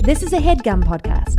This is a HeadGum podcast.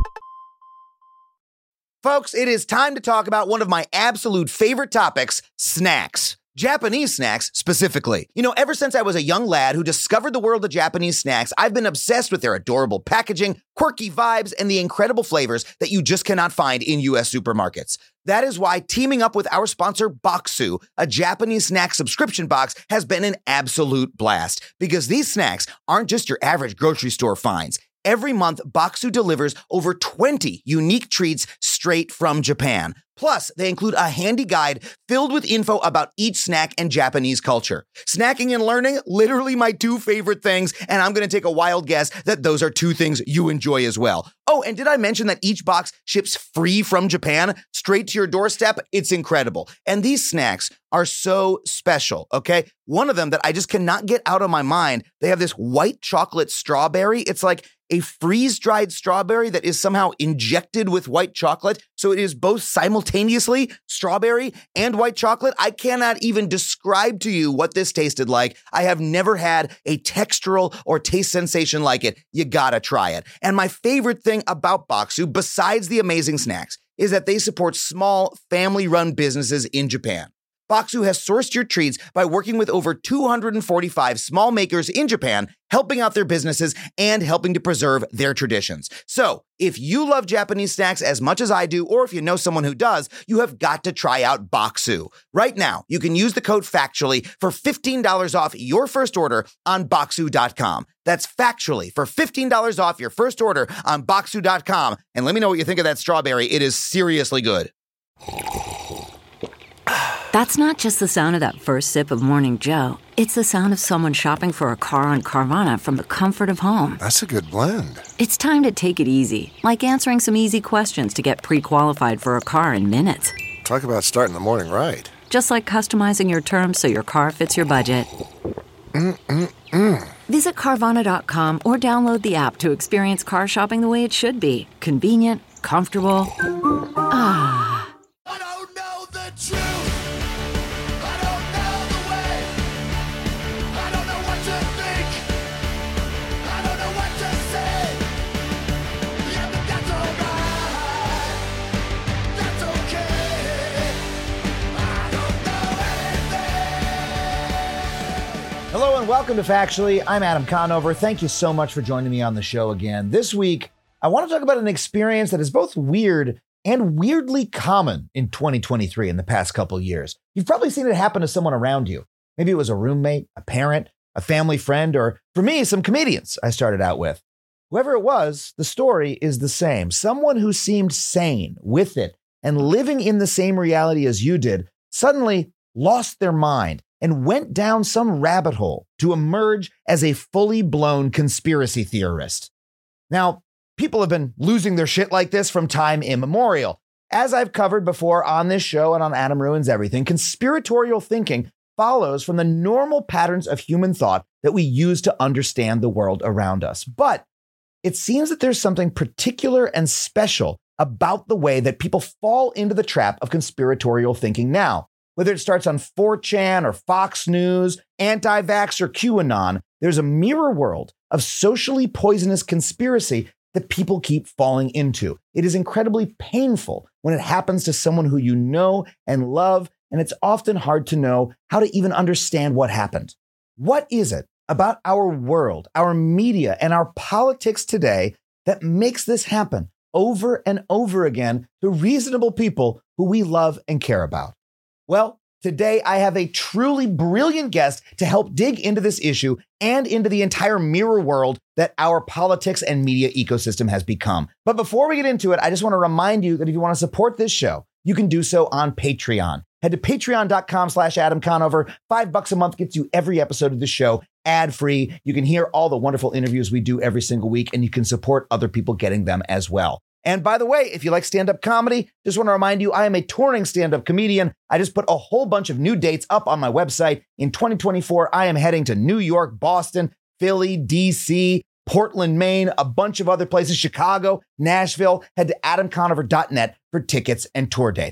Folks, it is time to talk about one of my absolute favorite topics, snacks. Japanese snacks, specifically. You know, ever since I was a young lad who discovered the world of Japanese snacks, I've been obsessed with their adorable packaging, quirky vibes, and the incredible flavors that you just cannot find in U.S. supermarkets. That is why teaming up with our sponsor, Bokksu, a Japanese snack subscription box, has been an absolute blast. Because these snacks aren't just your average grocery store finds. Every month, Bokksu delivers over 20 unique treats straight from Japan. Plus, they include a handy guide filled with info about each snack and Japanese culture. Snacking and learning, literally my two favorite things, and I'm going to take a wild guess that those are two things you enjoy as well. Oh, and did I mention that each box ships free from Japan, straight to your doorstep? It's incredible. And these snacks are so special, okay? One of them that I just cannot get out of my mind, they have this white chocolate strawberry. It's like a freeze-dried strawberry that is somehow injected with white chocolate, so it is both simultaneously strawberry and white chocolate. I cannot even describe to you what this tasted like. I have never had a textural or taste sensation like it. You gotta try it. And my favorite thing about Bokksu, besides the amazing snacks, is that they support small, family-run businesses in Japan. Bokksu has sourced your treats by working with over 245 small makers in Japan, helping out their businesses and helping to preserve their traditions. So, if you love Japanese snacks as much as I do, or if you know someone who does, you have got to try out Bokksu. Right now, you can use the code FACTUALLY for $15 off your first order on Bokksu.com. That's Factually for $15 off your first order on Bokksu.com. And let me know what you think of that strawberry. It is seriously good. That's not just the sound of that first sip of Morning Joe. It's the sound of someone shopping for a car on Carvana from the comfort of home. That's a good blend. It's time to take it easy, like answering some easy questions to get pre-qualified for a car in minutes. Talk about starting the morning right. Just like customizing your terms so your car fits your budget. Visit Carvana.com or download the app to experience car shopping the way it should be. Convenient, comfortable. Ah. I don't know the truth. I don't know the way. I don't know what to think. I don't know what to say. Yeah, but that's alright. That's okay. I don't know anything. Hello and welcome to Factually. I'm Adam Conover. Thank you so much for joining me on the show again. This week, I want to talk about an experience that is both weird and weirdly common in 2023 in the past couple years. You've probably seen it happen to someone around you. Maybe it was a roommate, a parent, a family friend, or for me, some comedians I started out with. Whoever it was, the story is the same. Someone who seemed sane with it and living in the same reality as you did suddenly lost their mind and went down some rabbit hole to emerge as a fully blown conspiracy theorist. Now, people have been losing their shit like this from time immemorial. As I've covered before on this show and on Adam Ruins Everything, conspiratorial thinking follows from the normal patterns of human thought that we use to understand the world around us. But it seems that there's something particular and special about the way that people fall into the trap of conspiratorial thinking now. Whether it starts on 4chan or Fox News, anti-vax or QAnon, there's a mirror world of socially poisonous conspiracy that people keep falling into. It is incredibly painful when it happens to someone who you know and love, and it's often hard to know how to even understand what happened. What is it about our world, our media, and our politics today that makes this happen over and over again to reasonable people who we love and care about? Well, today I have a truly brilliant guest to help dig into this issue and into the entire mirror world that our politics and media ecosystem has become. But before we get into it, I just want to remind you that if you want to support this show, you can do so on Patreon. Head to patreon.com/Adam Conover. $5 a month gets you every episode of the show ad-free. You can hear all the wonderful interviews we do every single week, and you can support other people getting them as well. And by the way, if you like stand-up comedy, just want to remind you, I am a touring stand-up comedian. I just put a whole bunch of new dates up on my website. In 2024, I am heading to New York, Boston, Philly, DC, Portland, Maine, a bunch of other places, Chicago, Nashville. Head to adamconover.net for tickets and tour dates.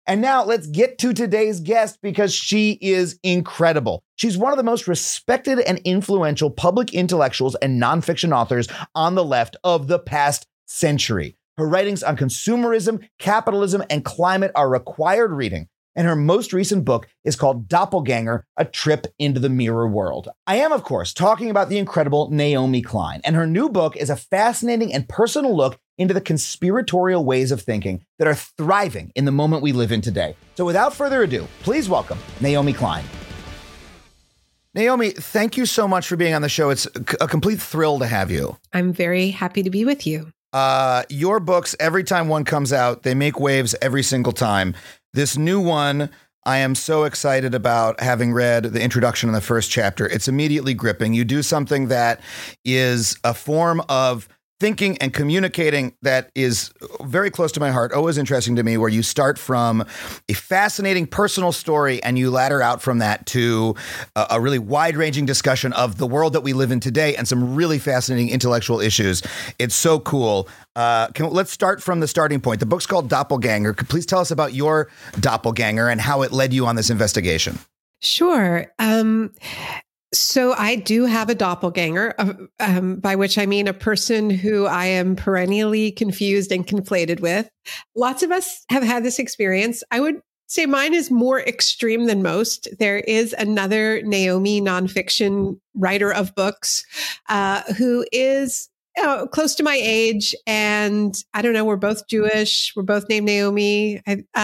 And now let's get to today's guest because she is incredible. She's one of the most respected and influential public intellectuals and nonfiction authors on the left of the past century. Her writings on consumerism, capitalism, and climate are required reading. And her most recent book is called Doppelganger, A Trip into the Mirror World. I am, of course, talking about the incredible Naomi Klein. And her new book is a fascinating and personal look into the conspiratorial ways of thinking that are thriving in the moment we live in today. So without further ado, please welcome Naomi Klein. Naomi, thank you so much for being on the show. It's a complete thrill to have you. I'm very happy to be with you. Your books, every time one comes out, they make waves every single time. This new one, I am so excited about, having read the introduction in the first chapter. It's immediately gripping. You do something that is a form of thinking and communicating that is very close to my heart, always interesting to me, where you start from a fascinating personal story and you ladder out from that to a really wide-ranging discussion of the world that we live in today and some really fascinating intellectual issues. It's so cool. Let's start from the starting point. The book's called Doppelganger. Please tell us about your doppelganger and how it led you on this investigation. Sure. So I do have a doppelganger, by which I mean a person who I am perennially confused and conflated with. Lots of us have had this experience. I would say mine is more extreme than most. There is another Naomi nonfiction writer of books who is close to my age. And I don't know, we're both Jewish. We're both named Naomi.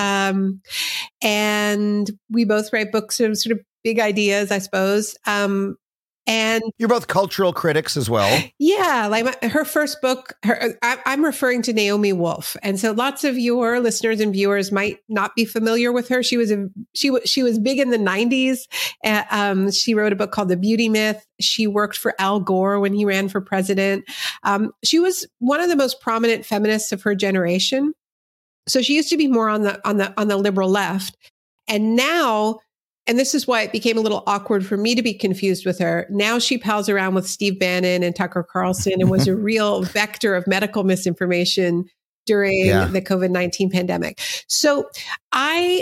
And we both write books of sort of big ideas, I suppose. And you're both cultural critics as well. Yeah, like her first book, I'm referring to Naomi Wolf. And so lots of your listeners and viewers might not be familiar with her. She was big in the 90s. She wrote a book called The Beauty Myth. She worked for Al Gore when he ran for president. She was one of the most prominent feminists of her generation. So she used to be more on the liberal left. And now, and this is why it became a little awkward for me to be confused with her. Now she pals around with Steve Bannon and Tucker Carlson and was a real vector of medical misinformation during the COVID-19 pandemic. So I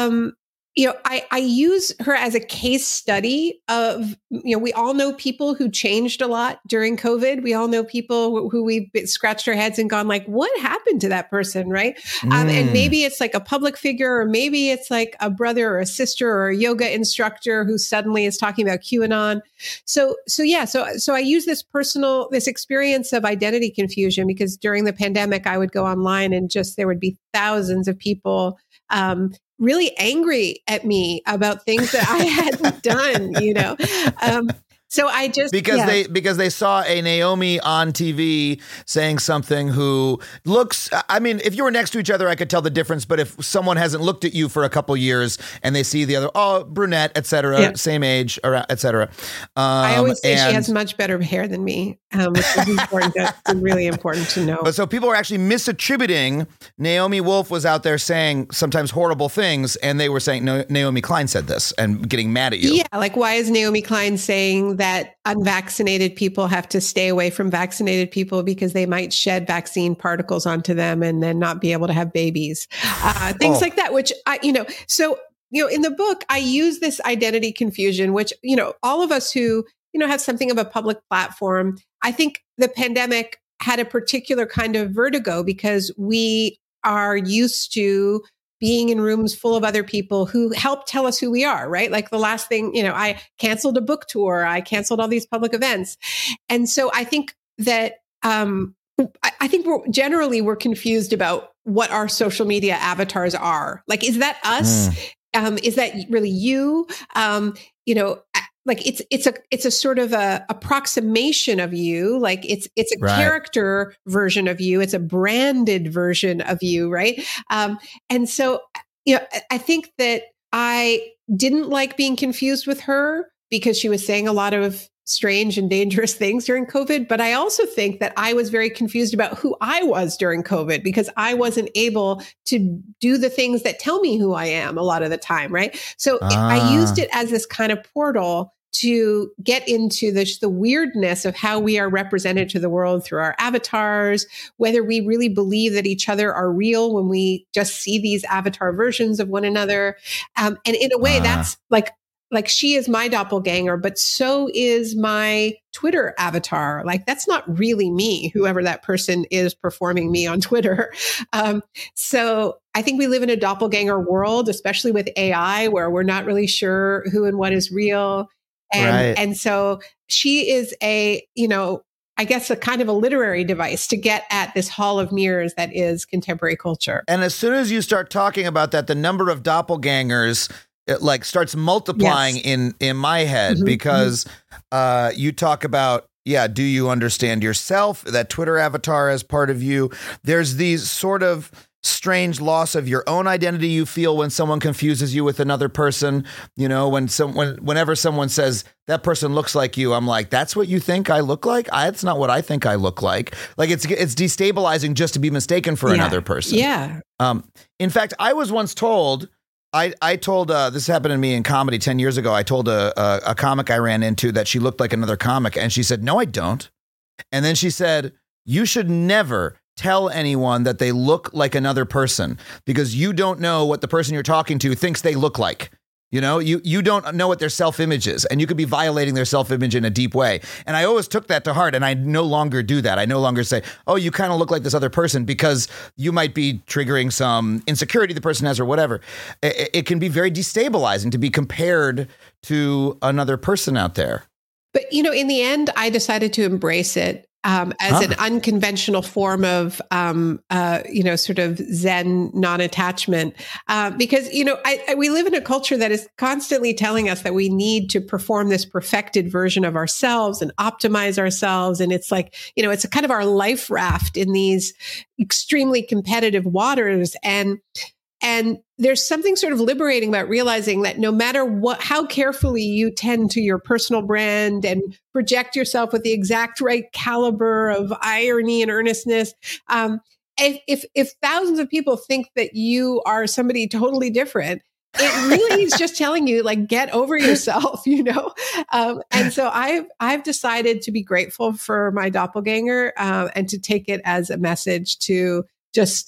use her as a case study of, we all know people who changed a lot during COVID. We all know people who we've scratched our heads and gone like, what happened to that person, right? And maybe it's like a public figure, or maybe it's like a brother or a sister or a yoga instructor who suddenly is talking about QAnon. So I use this experience of identity confusion because during the pandemic, I would go online and there would be thousands of people really angry at me about things that I hadn't done, So I just because they saw a Naomi on TV saying something who looks. I mean, if you were next to each other, I could tell the difference. But if someone hasn't looked at you for a couple years and they see the other, brunette, etc., same age, etc. I always say she has much better hair than me, which is important. That's really important to know. But so people are actually misattributing. Naomi Wolf was out there saying sometimes horrible things, and they were saying Naomi Klein said this and getting mad at you. Yeah, like why is Naomi Klein saying that unvaccinated people have to stay away from vaccinated people because they might shed vaccine particles onto them and then not be able to have babies? Things like that, which in the book, I use this identity confusion, which, all of us who, have something of a public platform, I think the pandemic had a particular kind of vertigo because we are used to being in rooms full of other people who help tell us who we are, right? Like the last thing, I canceled a book tour. I canceled all these public events. And so I think that, I think we're confused about what our social media avatars are. Like, is that us? Is that really you? Like it's a sort of a approximation of you. Like it's a character version of you. It's a branded version of you. Right. And so, I think that I didn't like being confused with her because she was saying a lot of strange and dangerous things during COVID. But I also think that I was very confused about who I was during COVID because I wasn't able to do the things that tell me who I am a lot of the time. Right. So I used it as this kind of portal to get into the weirdness of how we are represented to the world through our avatars, whether we really believe that each other are real when we just see these avatar versions of one another. And in a way, that's like she is my doppelganger, but so is my Twitter avatar. Like that's not really me, whoever that person is performing me on Twitter. So I think we live in a doppelganger world, especially with AI, where we're not really sure who and what is real. And so she is I guess a kind of a literary device to get at this hall of mirrors that is contemporary culture. And as soon as you start talking about that, the number of doppelgangers it like starts multiplying in my head because you talk about, do you understand yourself? That Twitter avatar as part of you. There's these sort of strange loss of your own identity you feel when someone confuses you with another person. You know, whenever someone says that person looks like you, I'm like, that's what you think I look like? That's not what I think I look like. Like it's destabilizing just to be mistaken for another person. Yeah. In fact, I was once told, I told, this happened to me in comedy 10 years ago. I told a comic I ran into that she looked like another comic. And she said, no, I don't. And then she said, you should never tell anyone that they look like another person because you don't know what the person you're talking to thinks they look like. You know, you don't know what their self-image is, and you could be violating their self-image in a deep way. And I always took that to heart, and I no longer do that. I no longer say, oh, you kind of look like this other person, because you might be triggering some insecurity the person has or whatever. It can be very destabilizing to be compared to another person out there. But, you know, in the end, I decided to embrace it as an unconventional form of, sort of Zen non-attachment. Because, you know, we live in a culture that is constantly telling us that we need to perform this perfected version of ourselves and optimize ourselves. And it's like, you know, it's a kind of our life raft in these extremely competitive waters. And there's something sort of liberating about realizing that no matter how carefully you tend to your personal brand and project yourself with the exact right caliber of irony and earnestness, if thousands of people think that you are somebody totally different, it really is just telling you, like, get over yourself, you know? And so I've decided to be grateful for my doppelganger and to take it as a message to just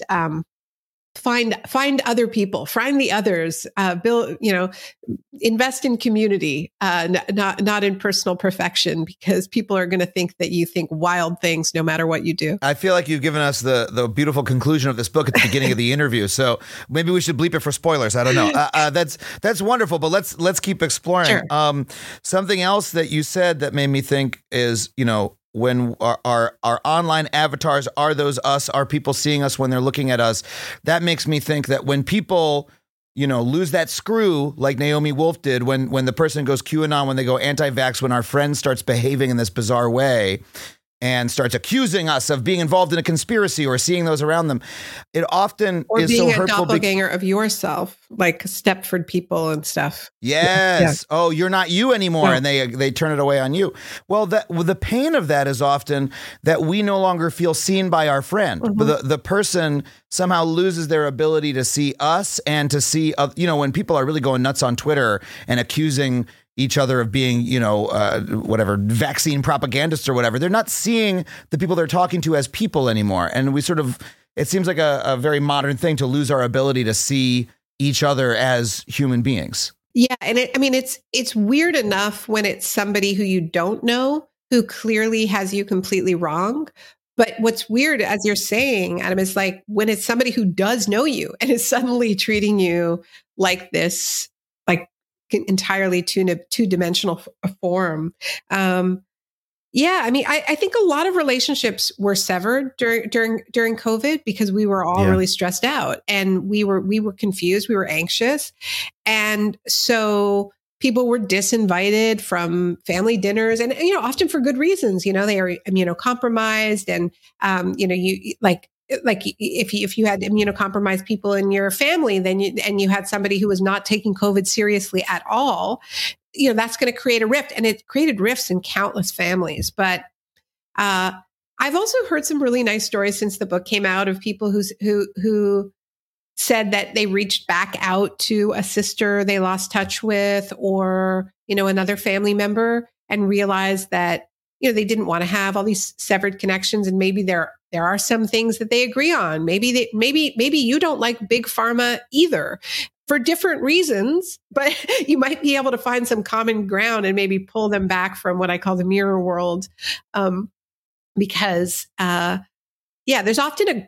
find other people, find the others, build, you know, invest in community, not in personal perfection, because people are going to think that you think wild things no matter what you do. I feel like you've given us the beautiful conclusion of this book at the beginning of the interview. So maybe we should bleep it for spoilers. I don't know. That's wonderful, but let's keep exploring. Sure. Something else that you said that made me think is, you know, when our online avatars are those us, are people seeing us when they're looking at us? That makes me think that when people, you know, lose that screw like Naomi Wolf did, when the person goes QAnon, when they go anti-vax, when our friend starts behaving in this bizarre way and starts accusing us of being involved in a conspiracy or seeing those around them, it often or is being so a hurtful. Doppelganger of yourself, like Stepford people and stuff. Yes. Yeah. Oh, you're not you anymore. No. And they turn it away on you. Well, the pain of that is often that we no longer feel seen by our friend. Mm-hmm. The person somehow loses their ability to see us and to see, you know, when people are really going nuts on Twitter and accusing each other of being, you know, whatever, vaccine propagandists or whatever. They're not seeing the people they're talking to as people anymore. And we sort of, it seems like a very modern thing to lose our ability to see each other as human beings. Yeah. And it's weird enough when it's somebody who you don't know, who clearly has you completely wrong. But what's weird, as you're saying, Adam, is like when it's somebody who does know you and is suddenly treating you like this, like, entirely two-dimensional form. Yeah, I mean, I think a lot of relationships were severed during COVID because we were all really stressed out and we were confused, we were anxious, and so people were disinvited from family dinners, and you know, often for good reasons. You know, they are immunocompromised, and you know, you like if you had immunocompromised people in your family, then you had somebody who was not taking COVID seriously at all, you know, that's going to create a rift, and it created rifts in countless families. But I've also heard some really nice stories since the book came out of people who said that they reached back out to a sister they lost touch with, or, another family member, and realized that, they didn't want to have all these severed connections. And maybe there are some things that they agree on. Maybe you don't like big pharma either for different reasons, but you might be able to find some common ground and maybe pull them back from what I call the mirror world. Because, there's often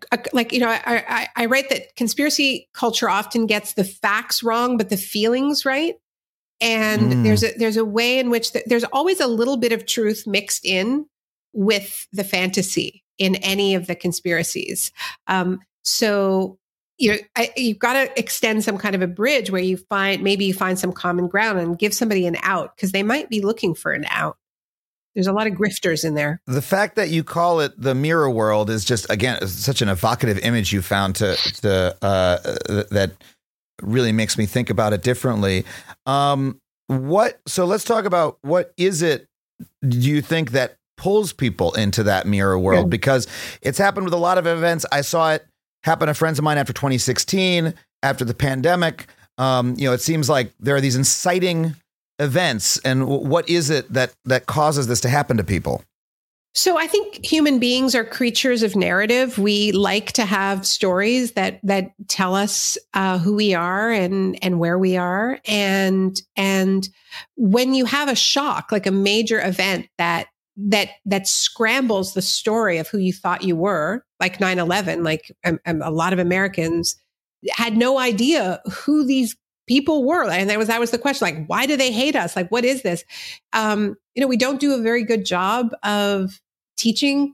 I write that conspiracy culture often gets the facts wrong, but the feelings right. And there's a way in which there's always a little bit of truth mixed in with the fantasy in any of the conspiracies. So you've got to extend some kind of a bridge where you find some common ground and give somebody an out, because they might be looking for an out. There's a lot of grifters in there. The fact that you call it the mirror world is just, again, such an evocative image you found that really makes me think about it differently. So let's talk about, what is it, do you think, that pulls people into that mirror world? Because it's happened with a lot of events. I saw it happen to friends of mine after 2016, after the pandemic. It seems like there are these inciting events. And what is it that causes this to happen to people? So I think human beings are creatures of narrative. We like to have stories that tell us who we are and where we are. And when you have a shock, like a major event that scrambles the story of who you thought you were, like 9/11, like a lot of Americans had no idea who these people were. And that was the question, like, why do they hate us? Like, what is this? We don't do a very good job of teaching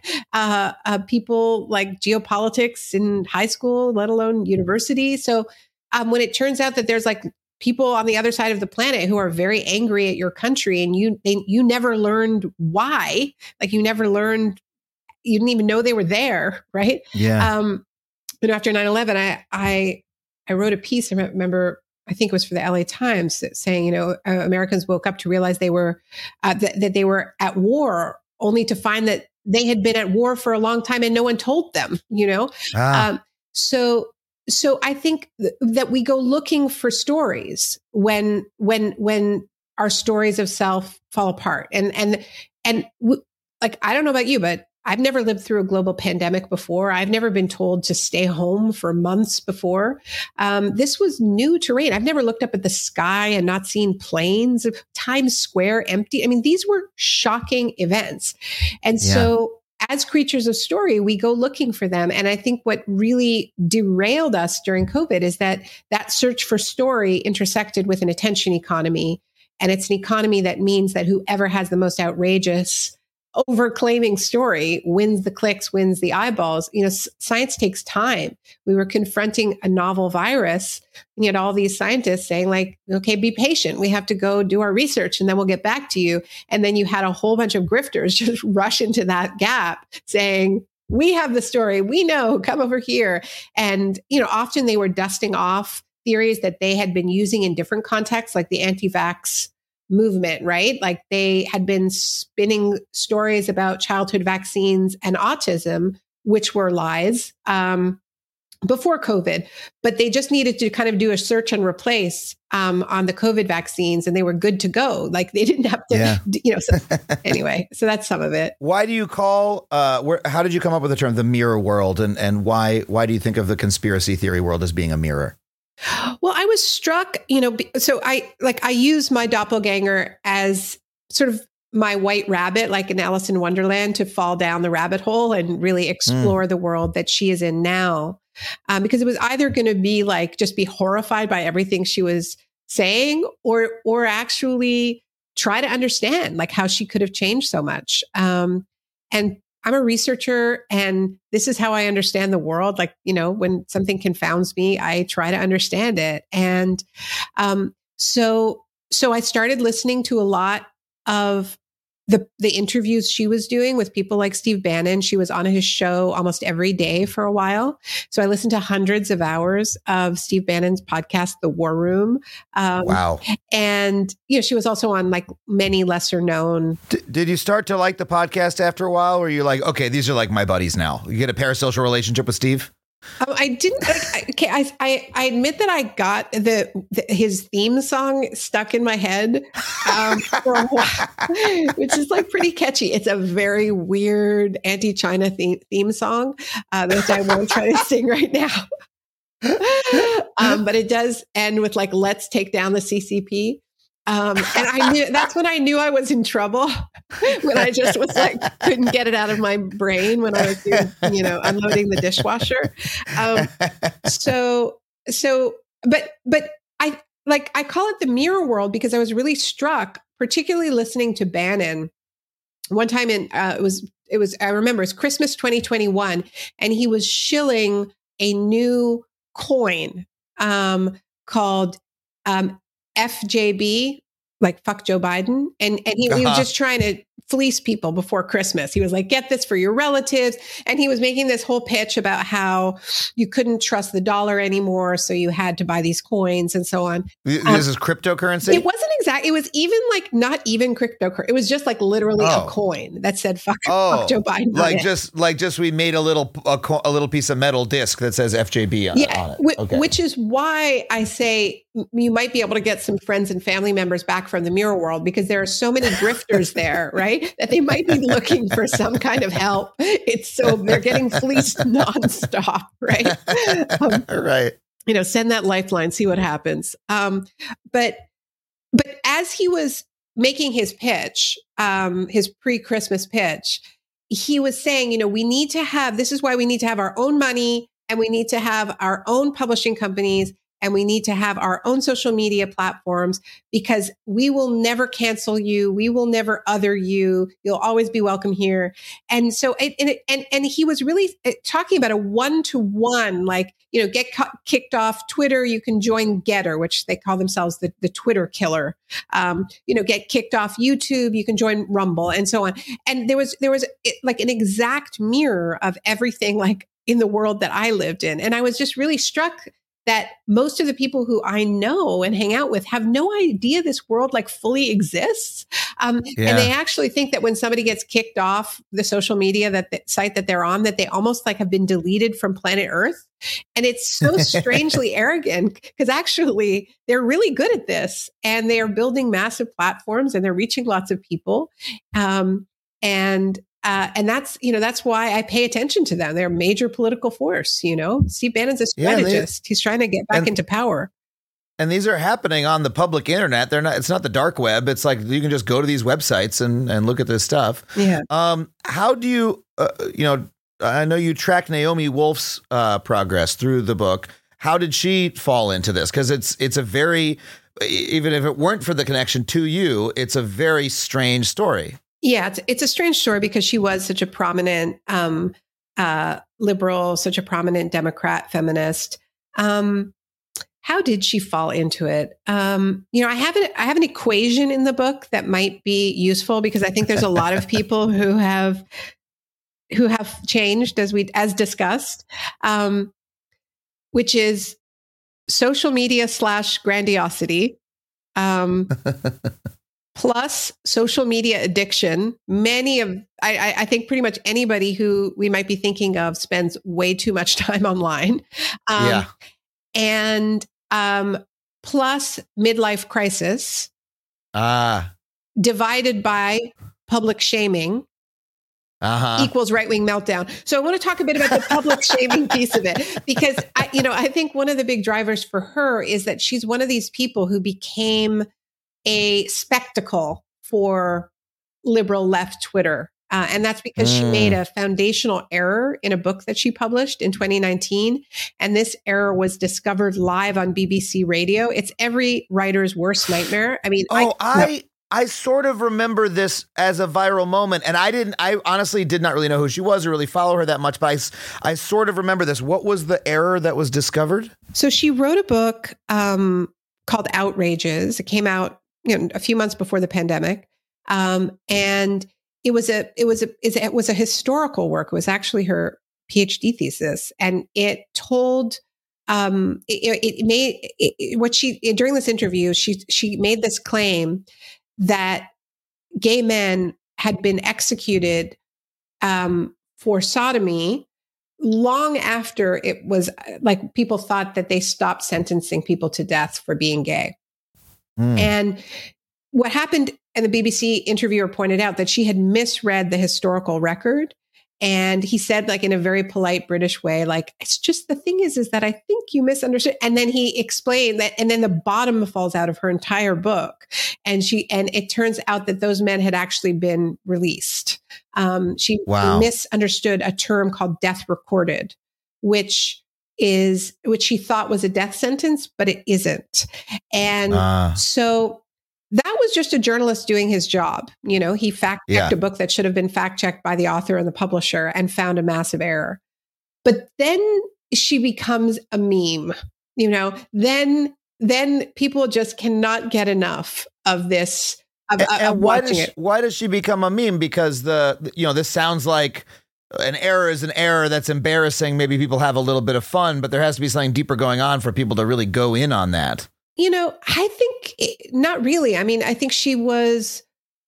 people like geopolitics in high school, let alone university. So when it turns out that there's like people on the other side of the planet who are very angry at your country, and you never learned why, like you didn't even know they were there, right? Yeah. After 9/11, I wrote a piece. I remember, I think it was for the LA Times, saying, Americans woke up to realize they were that they were at war, only to find that they had been at war for a long time and no one told them, So I think that we go looking for stories when our stories of self fall apart. And like, I don't know about you, but I've never lived through a global pandemic before. I've never been told to stay home for months before. This was new terrain. I've never looked up at the sky and not seen planes, Times Square empty. I mean, these were shocking events. And so as creatures of story, we go looking for them. And I think what really derailed us during COVID is that search for story intersected with an attention economy. And it's an economy that means that whoever has the most outrageous, overclaiming story wins the clicks, wins the eyeballs. Science takes time. We were confronting a novel virus, and you had all these scientists saying, like, okay, be patient. We have to go do our research and then we'll get back to you. And then you had a whole bunch of grifters just rush into that gap saying, we have the story. We know, come over here. And, often they were dusting off theories that they had been using in different contexts, like the anti-vax movement, right? Like they had been spinning stories about childhood vaccines and autism, which were lies before COVID, but they just needed to kind of do a search and replace on the COVID vaccines, and they were good to go. Like they didn't have to, So anyway, so that's some of it. So do you call, how did you come up with the term, the mirror world? And why do you think of the conspiracy theory world as being a mirror? Well, I was struck, so I use my doppelganger as sort of my white rabbit, like in Alice in Wonderland, to fall down the rabbit hole and really explore the world that she is in now. Because it was either going to be like, just be horrified by everything she was saying, or actually try to understand like how she could have changed so much. And I'm a researcher, and this is how I understand the world. Like, when something confounds me, I try to understand it. And so I started listening to a lot of the interviews she was doing with people like Steve Bannon. She was on his show almost every day for a while. So I listened to hundreds of hours of Steve Bannon's podcast, The War Room. Wow. And, she was also on like many lesser known. Did you start to like the podcast after a while? Or were you like, okay, these are like my buddies now? You get a parasocial relationship with Steve? I didn't. Okay, I admit that I got his theme song stuck in my head for a while, which is like pretty catchy. It's a very weird anti-China theme song that I won't try to sing right now. But it does end with like, "Let's take down the CCP." And I knew that's when I knew I was in trouble, when I just was like, couldn't get it out of my brain when I was doing, unloading the dishwasher. But I call it the mirror world because I was really struck, particularly listening to Bannon one time I remember it's Christmas 2021, and he was shilling a new coin called FJB, like fuck Joe Biden. And he was just trying to fleece people before Christmas. He was like, get this for your relatives. And he was making this whole pitch about how you couldn't trust the dollar anymore. So you had to buy these coins and so on. This is cryptocurrency? It wasn't exactly, it was even like not even cryptocurrency. It was just like literally a coin that said fuck Joe Biden. Like just we made a little piece of metal disc that says FJB on it. Okay. Which is why I say you might be able to get some friends and family members back from the mirror world, because there are so many grifters there, right? That they might be looking for some kind of help. They're getting fleeced nonstop, right? Right. Send that lifeline, see what happens. But as he was making his pitch, his pre-Christmas pitch, he was saying, we need to have, this is why we need to have our own money, and we need to have our own publishing companies, and we need to have our own social media platforms, because we will never cancel you. We will never other you. You'll always be welcome here. And so, and he was really talking about a one-to-one, like, get kicked off Twitter. You can join Getter, which they call themselves the Twitter killer. Get kicked off YouTube. You can join Rumble, and so on. And there was like an exact mirror of everything like in the world that I lived in. And I was just really struck that most of the people who I know and hang out with have no idea this world like fully exists. And they actually think that when somebody gets kicked off the social media, site that they're on, that they almost like have been deleted from planet Earth. And it's so strangely arrogant, because actually they're really good at this, and they are building massive platforms, and they're reaching lots of people. And that's why I pay attention to them. They're a major political force. Steve Bannon's a strategist. He's trying to get back into power. And these are happening on the public internet. It's not the dark web. It's like you can just go to these websites and look at this stuff. Yeah. How do you, I know you track Naomi Wolf's progress through the book. How did she fall into this? Because it's a very, even if it weren't for the connection to you, it's a very strange story. Yeah, it's a strange story, because she was such a prominent liberal, such a prominent Democrat feminist. How did she fall into it? I have an equation in the book that might be useful, because I think there's a lot of people who have changed as discussed, which is social media / grandiosity. Plus social media addiction. I think pretty much anybody who we might be thinking of spends way too much time online. And plus midlife crisis. Divided by public shaming. Equals right-wing meltdown. So I want to talk a bit about the public shaming piece of it, because I think one of the big drivers for her is that she's one of these people who became a spectacle for liberal left Twitter. And that's because she made a foundational error in a book that she published in 2019. And this error was discovered live on BBC Radio. It's every writer's worst nightmare. I mean, I sort of remember this as a viral moment, and I honestly did not really know who she was or really follow her that much, but I sort of remember this. What was the error that was discovered? So she wrote a book called Outrages. It came out a few months before the pandemic. And it was a historical work. It was actually her PhD thesis. And it told, during this interview, she made this claim that gay men had been executed, for sodomy, long after it was like people thought that they stopped sentencing people to death for being gay. And what happened, and the BBC interviewer pointed out that she had misread the historical record. And he said, like, in a very polite British way, like, it's just, the thing is that I think you misunderstood. And then he explained that, and then the bottom falls out of her entire book. And it turns out that those men had actually been released. She misunderstood a term called death recorded, which she thought was a death sentence, but it isn't. And so that was just a journalist doing his job. You know, he fact-checked a book that should have been fact-checked by the author and the publisher and found a massive error. But then she becomes a meme, you know, then people just cannot get enough of this. And why does she become a meme? Because this sounds like an error is an error that's embarrassing. Maybe people have a little bit of fun, but there has to be something deeper going on for people to really go in on that. You know, I think not really. I mean, I think she was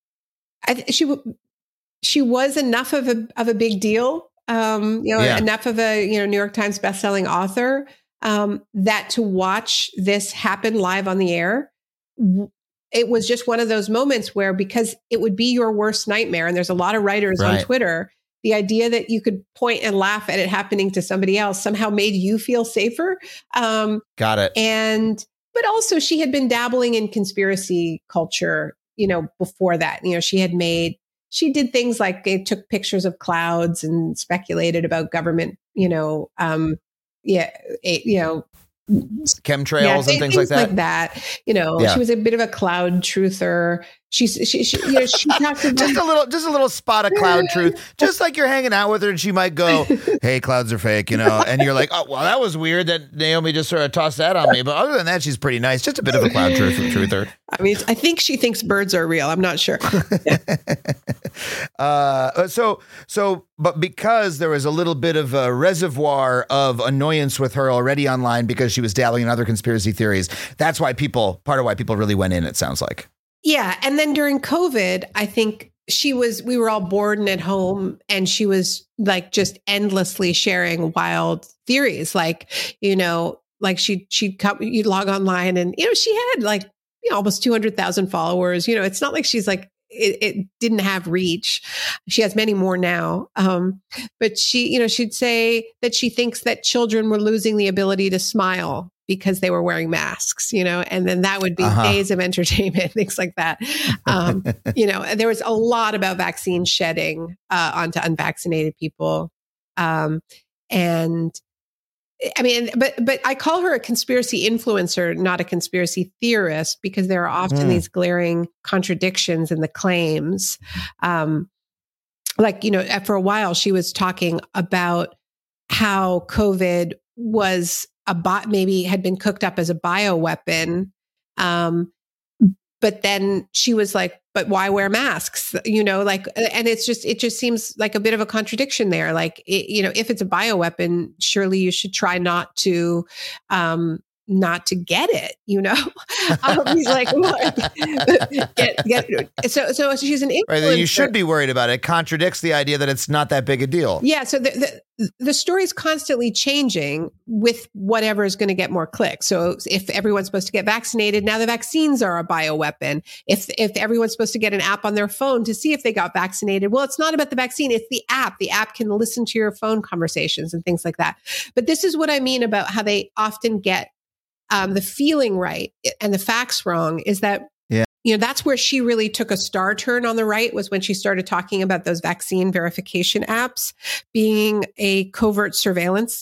enough of a big deal, enough of a, New York Times bestselling author, that to watch this happen live on the air, it was just one of those moments where, because it would be your worst nightmare. And there's a lot of writers on Twitter, the idea that you could point and laugh at it happening to somebody else somehow made you feel safer. Got it. But also she had been dabbling in conspiracy culture, before that. She did things like they took pictures of clouds and speculated about government, chemtrails and things like that. She was a bit of a cloud truther. She talked about just a little spot of cloud truth, just like you're hanging out with her and she might go, "Hey, clouds are fake," and you're like, "Oh, well, that was weird that Naomi just sort of tossed that on me." But other than that, she's pretty nice. Just a bit of a cloud truther. I mean, I think she thinks birds are real. I'm not sure. But because there was a little bit of a reservoir of annoyance with her already online because she was dabbling in other conspiracy theories, that's why part of why people really went in, it sounds like. Yeah. And then during COVID, I think we were all bored and at home, and she was like just endlessly sharing wild theories. Like, you'd log online and, she had like, almost 200,000 followers. It's not like she's like, it didn't have reach. She has many more now. But she'd say that she thinks that children were losing the ability to smile because they were wearing masks, and then that would be days of entertainment, things like that. There was a lot about vaccine shedding onto unvaccinated people. And I mean, but I call her a conspiracy influencer, not a conspiracy theorist, because there are often these glaring contradictions in the claims. For a while, she was talking about how COVID was maybe had been cooked up as a bioweapon. But then she was like, but why wear masks? And it just seems like a bit of a contradiction there. Like, if it's a bioweapon, surely you should try not to get it, He's like, so she's an influencer. Right, then you should be worried about it. It contradicts the idea that it's not that big a deal. Yeah, so the story is constantly changing with whatever is going to get more clicks. So if everyone's supposed to get vaccinated, now the vaccines are a bioweapon. If everyone's supposed to get an app on their phone to see if they got vaccinated, well, it's not about the vaccine, it's the app. The app can listen to your phone conversations and things like that. But this is what I mean about how they often get the feeling right and the facts wrong, is that, that's where she really took a star turn on the right, was when she started talking about those vaccine verification apps being a covert surveillance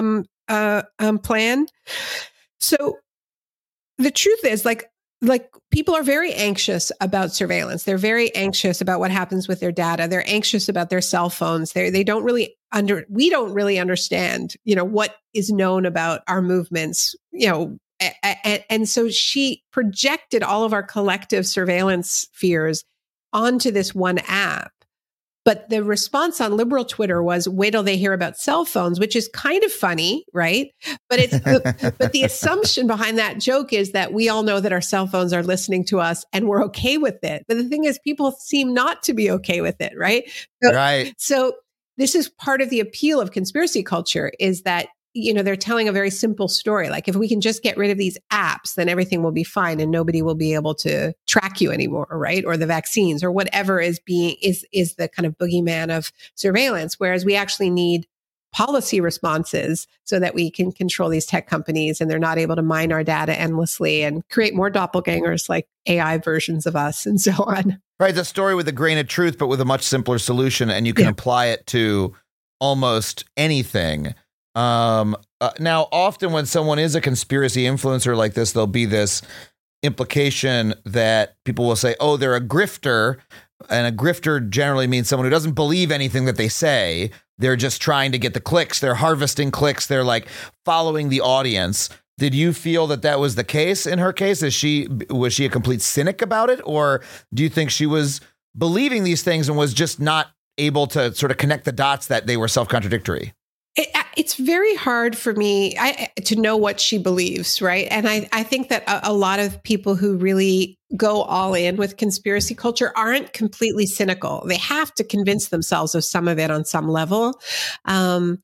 plan. So the truth is, like people are very anxious about surveillance. They're very anxious about what happens with their data. They're anxious about their cell phones. We don't really understand, what is known about our movements, and so she projected all of our collective surveillance fears onto this one app. But the response on liberal Twitter was, wait till they hear about cell phones, which is kind of funny, right? But but the assumption behind that joke is that we all know that our cell phones are listening to us and we're okay with it. But the thing is, people seem not to be okay with it, right? Right. So this is part of the appeal of conspiracy culture, is that, they're telling a very simple story. Like, if we can just get rid of these apps, then everything will be fine and nobody will be able to track you anymore, right? Or the vaccines or whatever is the kind of boogeyman of surveillance. Whereas we actually need policy responses so that we can control these tech companies and they're not able to mine our data endlessly and create more doppelgangers like AI versions of us and so on. Right. It's a story with a grain of truth, but with a much simpler solution, and you can apply it to almost anything. Now, often when someone is a conspiracy influencer like this, there'll be this implication that people will say, oh, they're a grifter. And a grifter generally means someone who doesn't believe anything that they say. They're just trying to get the clicks. They're harvesting clicks. They're like following the audience. Did you feel that was the case in her case? Was she a complete cynic about it? Or do you think she was believing these things and was just not able to sort of connect the dots that they were self-contradictory? It's very hard for me to know what she believes, right? And I think that a lot of people who really go all in with conspiracy culture aren't completely cynical. They have to convince themselves of some of it on some level. But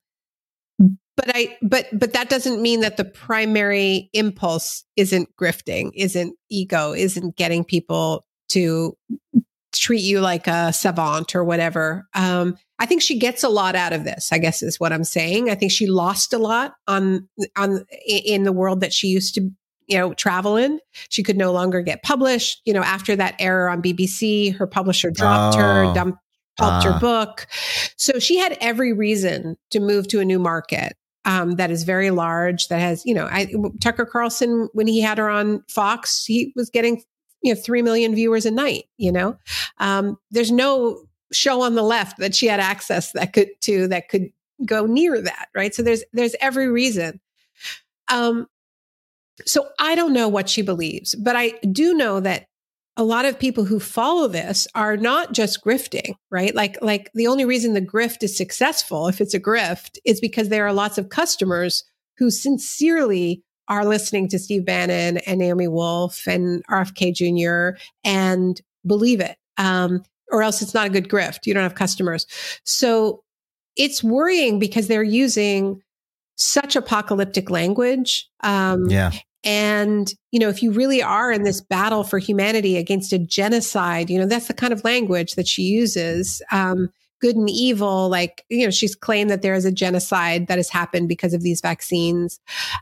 that doesn't mean that the primary impulse isn't grifting, isn't ego, isn't getting people to treat you like a savant or whatever. I think she gets a lot out of this, I guess is what I'm saying. I think she lost a lot in the world that she used to, travel in. She could no longer get published. After that error on BBC, her publisher dropped her, pulped her book. So she had every reason to move to a new market that is very large, that has, Tucker Carlson, when he had her on Fox, he was getting 3 million viewers a night. There's no show on the left that she had access that could go near that, right? So there's every reason. So I don't know what she believes, but I do know that a lot of people who follow this are not just grifting, right? Like the only reason the grift is successful, if it's a grift, is because there are lots of customers who sincerely are listening to Steve Bannon and Naomi Wolf and RFK Jr. and believe it. Or else it's not a good grift. You don't have customers. So it's worrying because they're using such apocalyptic language. And, if you really are in this battle for humanity against a genocide, that's the kind of language that she uses. Good and evil, she's claimed that there is a genocide that has happened because of these vaccines.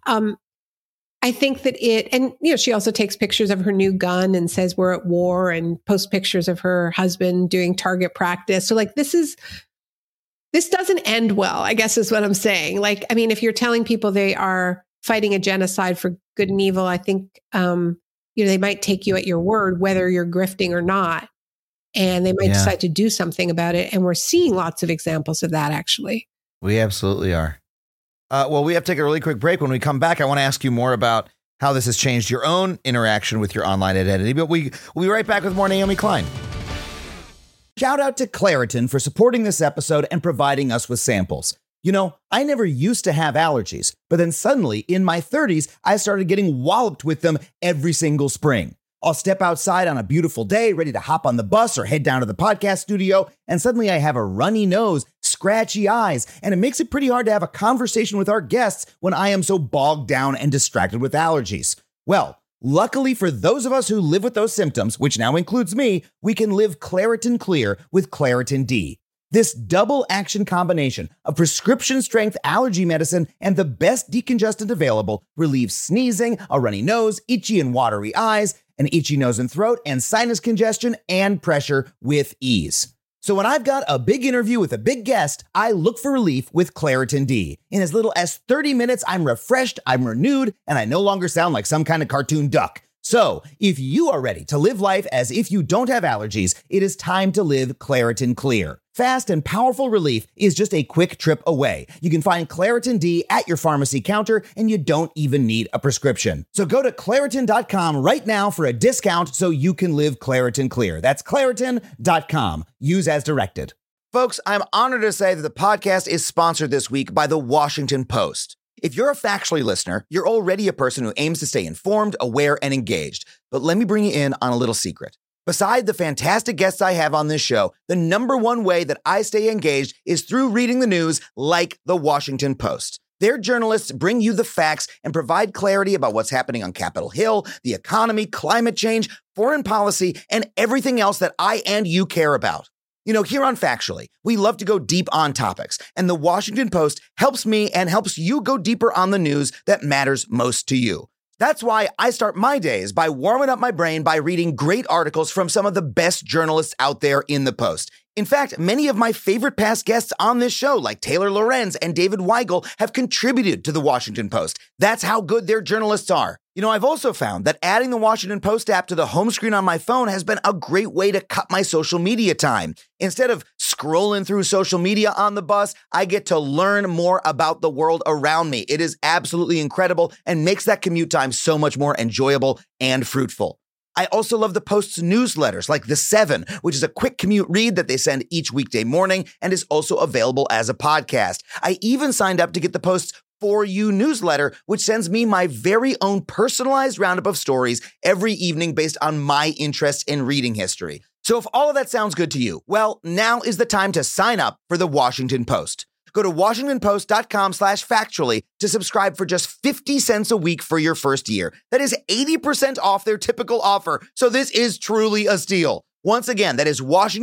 I think that she also takes pictures of her new gun and says we're at war and posts pictures of her husband doing target practice. So this doesn't end well, I guess is what I'm saying. If you're telling people they are fighting a genocide for good and evil, I think, they might take you at your word, whether you're grifting or not. And they might decide to do something about it. And we're seeing lots of examples of that, actually. We absolutely are. Well, we have to take a really quick break. When we come back, I want to ask you more about how this has changed your own interaction with your online identity. But we'll be right back with more Naomi Klein. Shout out to Claritin for supporting this episode and providing us with samples. I never used to have allergies, but then suddenly in my 30s, I started getting walloped with them every single spring. I'll step outside on a beautiful day, ready to hop on the bus or head down to the podcast studio, and suddenly I have a runny nose, scratchy eyes, and it makes it pretty hard to have a conversation with our guests when I am so bogged down and distracted with allergies. Well, luckily for those of us who live with those symptoms, which now includes me, we can live Claritin Clear with Claritin D. This double action combination of prescription strength allergy medicine and the best decongestant available relieves sneezing, a runny nose, itchy and watery eyes, an itchy nose and throat, and sinus congestion and pressure with ease. So when I've got a big interview with a big guest, I look for relief with Claritin D. In as little as 30 minutes, I'm refreshed, I'm renewed, and I no longer sound like some kind of cartoon duck. So if you are ready to live life as if you don't have allergies, it is time to live Claritin Clear. Fast and powerful relief is just a quick trip away. You can find Claritin D at your pharmacy counter, and you don't even need a prescription. So go to Claritin.com right now for a discount so you can live Claritin Clear. That's Claritin.com. Use as directed. Folks, I'm honored to say that the podcast is sponsored this week by The Washington Post. If you're a Factually listener, you're already a person who aims to stay informed, aware, and engaged. But let me bring you in on a little secret. Beside the fantastic guests I have on this show, the number one way that I stay engaged is through reading the news like the Washington Post. Their journalists bring you the facts and provide clarity about what's happening on Capitol Hill, the economy, climate change, foreign policy, and everything else that I and you care about. You know, here on Factually, we love to go deep on topics, and the Washington Post helps me and helps you go deeper on the news that matters most to you. That's why I start my days by warming up my brain by reading great articles from some of the best journalists out there in the Post. In fact, many of my favorite past guests on this show, like Taylor Lorenz and David Weigel, have contributed to the Washington Post. That's how good their journalists are. You know, I've also found that adding the Washington Post app to the home screen on my phone has been a great way to cut my social media time. Instead of scrolling through social media on the bus, I get to learn more about the world around me. It is absolutely incredible and makes that commute time so much more enjoyable and fruitful. I also love the Post's newsletters like The 7, which is a quick commute read that they send each weekday morning and is also available as a podcast. I even signed up to get the Post's For You newsletter, which sends me my very own personalized roundup of stories every evening based on my interests in reading history. So if all of that sounds good to you, well, now is the time to sign up for the Washington Post. Go to WashingtonPost.com/factually to subscribe for just 50 cents a week for your first year. That is 80% off their typical offer. So this is truly a steal. Once again, that is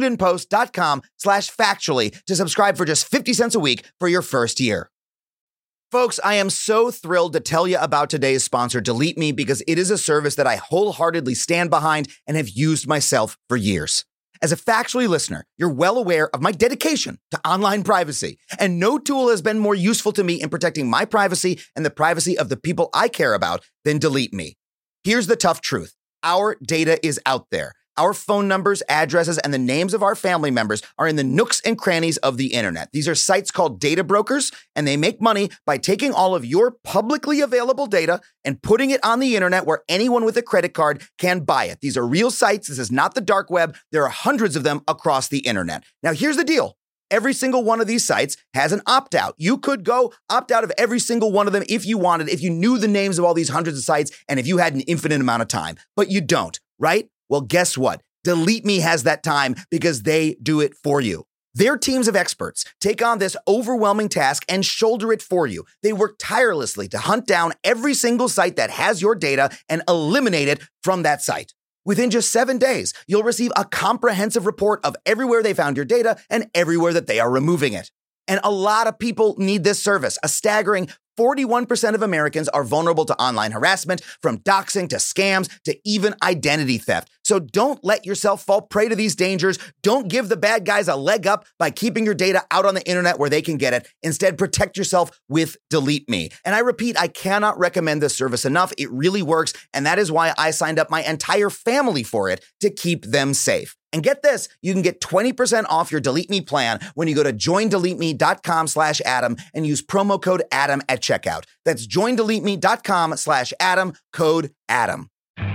WashingtonPost.com/factually to subscribe for just 50 cents a week for your first year. Folks, I am so thrilled to tell you about today's sponsor, Delete Me, because it is a service that I wholeheartedly stand behind and have used myself for years. As a Factually listener, you're well aware of my dedication to online privacy, and no tool has been more useful to me in protecting my privacy and the privacy of the people I care about than Delete Me. Here's the tough truth. Our data is out there. Our phone numbers, addresses, and the names of our family members are in the nooks and crannies of the internet. These are sites called data brokers, and they make money by taking all of your publicly available data and putting it on the internet where anyone with a credit card can buy it. These are real sites. This is not the dark web. There are hundreds of them across the internet. Now, here's the deal. Every single one of these sites has an opt-out. You could go opt out of every single one of them if you wanted, if you knew the names of all these hundreds of sites, and if you had an infinite amount of time. But you don't, right? Well, guess what? Delete Me has that time because they do it for you. Their teams of experts take on this overwhelming task and shoulder it for you. They work tirelessly to hunt down every single site that has your data and eliminate it from that site. Within just 7 days, you'll receive a comprehensive report of everywhere they found your data and everywhere that they are removing it. And a lot of people need this service. A staggering 41% of Americans are vulnerable to online harassment, from doxing to scams to even identity theft. So don't let yourself fall prey to these dangers. Don't give the bad guys a leg up by keeping your data out on the internet where they can get it. Instead, protect yourself with Delete Me. And I repeat, I cannot recommend this service enough. It really works. And that is why I signed up my entire family for it, to keep them safe. And get this, you can get 20% off your Delete Me plan when you go to joindeleteme.com/Adam and use promo code Adam at checkout. That's joindeleteme.com/Adam, code Adam.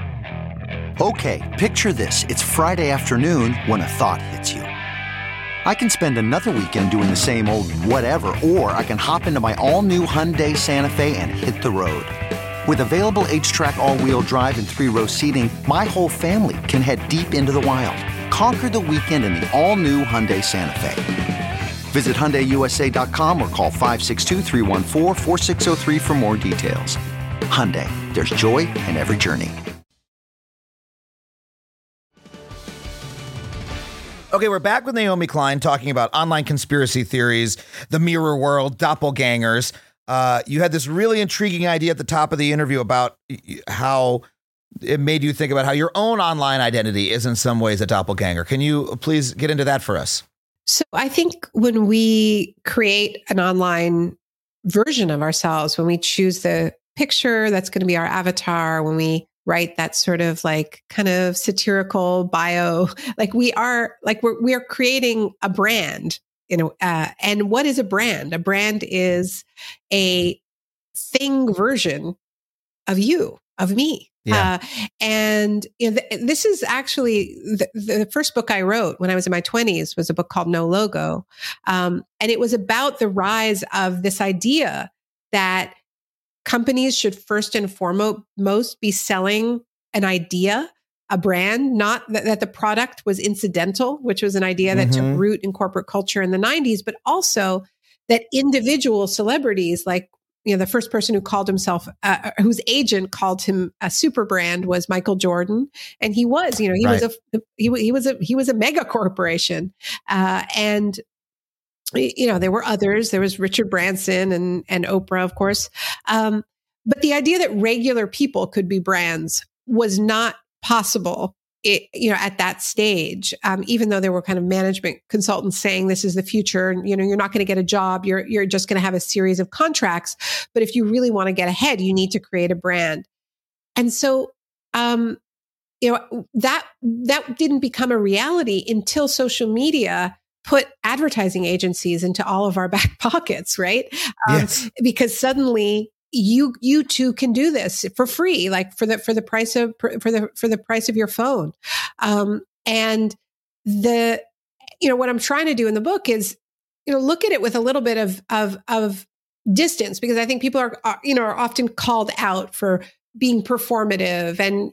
Okay, picture this. It's Friday afternoon when a thought hits you. I can spend another weekend doing the same old whatever, or I can hop into my all-new Hyundai Santa Fe and hit the road. With available H-Track all-wheel drive and 3-row seating, my whole family can head deep into the wild. Conquer the weekend in the all-new Hyundai Santa Fe. Visit HyundaiUSA.com or call 562-314-4603 for more details. Hyundai, there's joy in every journey. Okay, we're back with Naomi Klein talking about online conspiracy theories, the mirror world, doppelgangers. You had this really intriguing idea at the top of the interview about how it made you think about how your own online identity is in some ways a doppelganger. Can you please get into that for us? So I think when we create an online version of ourselves, when we choose the picture that's going to be our avatar, when we write that sort of like kind of satirical bio, like we are creating a brand, you know, and what is a brand? A brand is a thing version of you, of me. Yeah. And you know, this is actually the first book I wrote when I was in my 20s was a book called No Logo. And it was about the rise of this idea that companies should first and foremost be selling an idea a brand, not that the product was incidental, which was an idea that took root in corporate culture in the 90s, but also that individual celebrities, like, the first person who called himself, whose agent called him a super brand was Michael Jordan. And he was, he was a mega corporation. And there were others. There was Richard Branson and Oprah, of course. But the idea that regular people could be brands was not possible, at that stage, even though there were kind of management consultants saying this is the future, and, you're not going to get a job. You're just going to have a series of contracts. But if you really want to get ahead, you need to create a brand. And so, that didn't become a reality until social media put advertising agencies into all of our back pockets, right? Yes. Because suddenly you too can do this for free, like for the price of your phone. And what I'm trying to do in the book is, look at it with a little bit of distance, because I think people are often called out for being performative and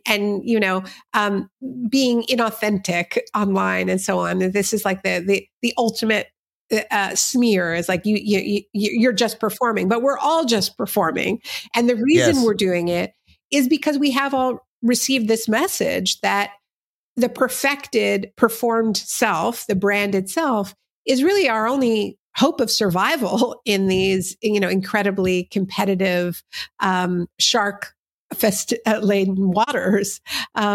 being inauthentic online and so on. And this is like the ultimate smear, is like you're just performing, but we're all just performing. And the reason we're doing it is because we have all received this message that the perfected, performed self, the brand itself, is really our only hope of survival in these, incredibly competitive, shark-laden waters.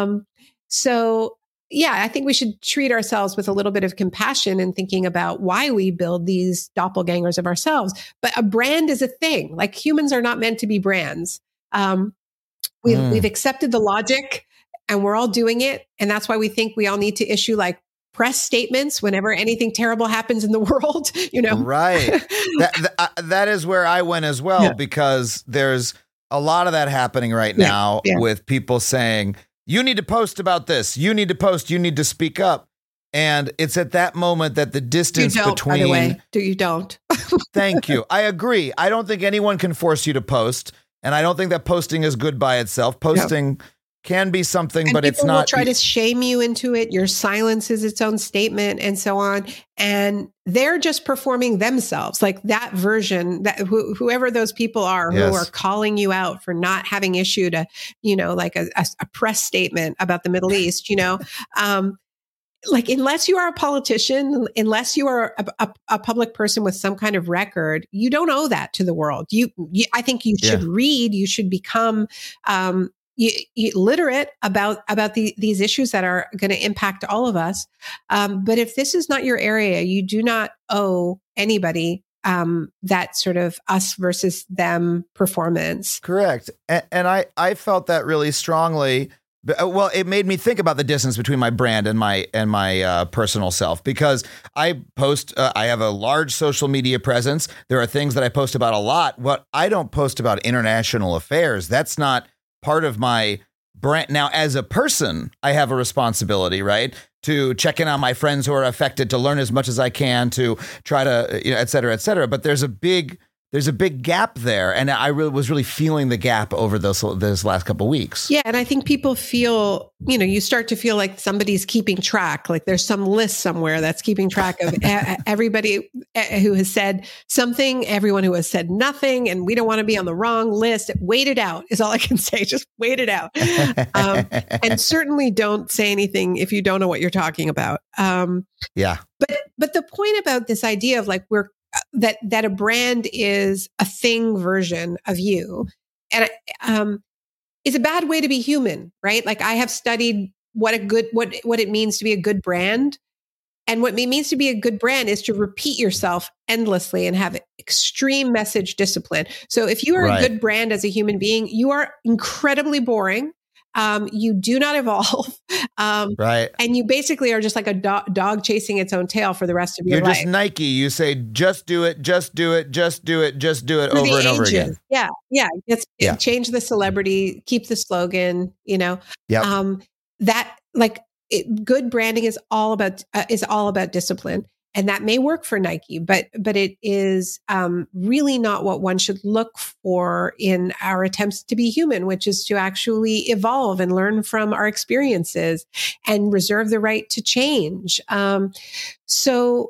I think we should treat ourselves with a little bit of compassion and thinking about why we build these doppelgangers of ourselves. But a brand is a thing. Like, humans are not meant to be brands. We've accepted the logic, and we're all doing it. And that's why we think we all need to issue like press statements whenever anything terrible happens in the world, Right. That is where I went as well, because there's a lot of that happening right now with people saying, you need to post about this. You need to post. You need to speak up. And it's at that moment that the distance between... By the way, you don't. Thank you. I agree. I don't think anyone can force you to post. And I don't think that posting is good by itself. Posting can be something, but it's not. People will try to shame you into it. Your silence is its own statement and so on. And they're just performing themselves, like that version, that whoever those people are who are calling you out for not having issued a press statement about the Middle East, like, unless you are a politician, unless you are a public person with some kind of record, you don't owe that to the world. I think you should read, you should become, literate about these issues that are going to impact all of us. But if this is not your area, you do not owe anybody that sort of us versus them performance. Correct. And I felt that really strongly. Well, it made me think about the distance between my brand and my personal self, because I post, I have a large social media presence. There are things that I post about a lot. What I don't post about international affairs. That's not part of my brand. Now, as a person, I have a responsibility, right, to check in on my friends who are affected, to learn as much as I can, to try to, et cetera, et cetera. But there's a big gap there. And I was really feeling the gap over this last couple of weeks. Yeah. And I think people feel, you start to feel like somebody's keeping track, like there's some list somewhere that's keeping track of everybody who has said something, everyone who has said nothing. And we don't want to be on the wrong list. Wait it out is all I can say. Just wait it out. And certainly don't say anything if you don't know what you're talking about. But the point about this idea of like, that a brand is a thing version of you, and is a bad way to be human, right? Like, I have studied what it means to be a good brand, and what it means to be a good brand is to repeat yourself endlessly and have extreme message discipline. So if you are a good brand as a human being, you are incredibly boring. You do not evolve. And you basically are just like a dog chasing its own tail for the rest of your life. You're just Nike. You say, just do it, just do it, just do it, just do it over and over again. Yeah. Change the celebrity, keep the slogan, that like good branding is all about discipline. And that may work for Nike, but it is really not what one should look for in our attempts to be human, which is to actually evolve and learn from our experiences and reserve the right to change. So,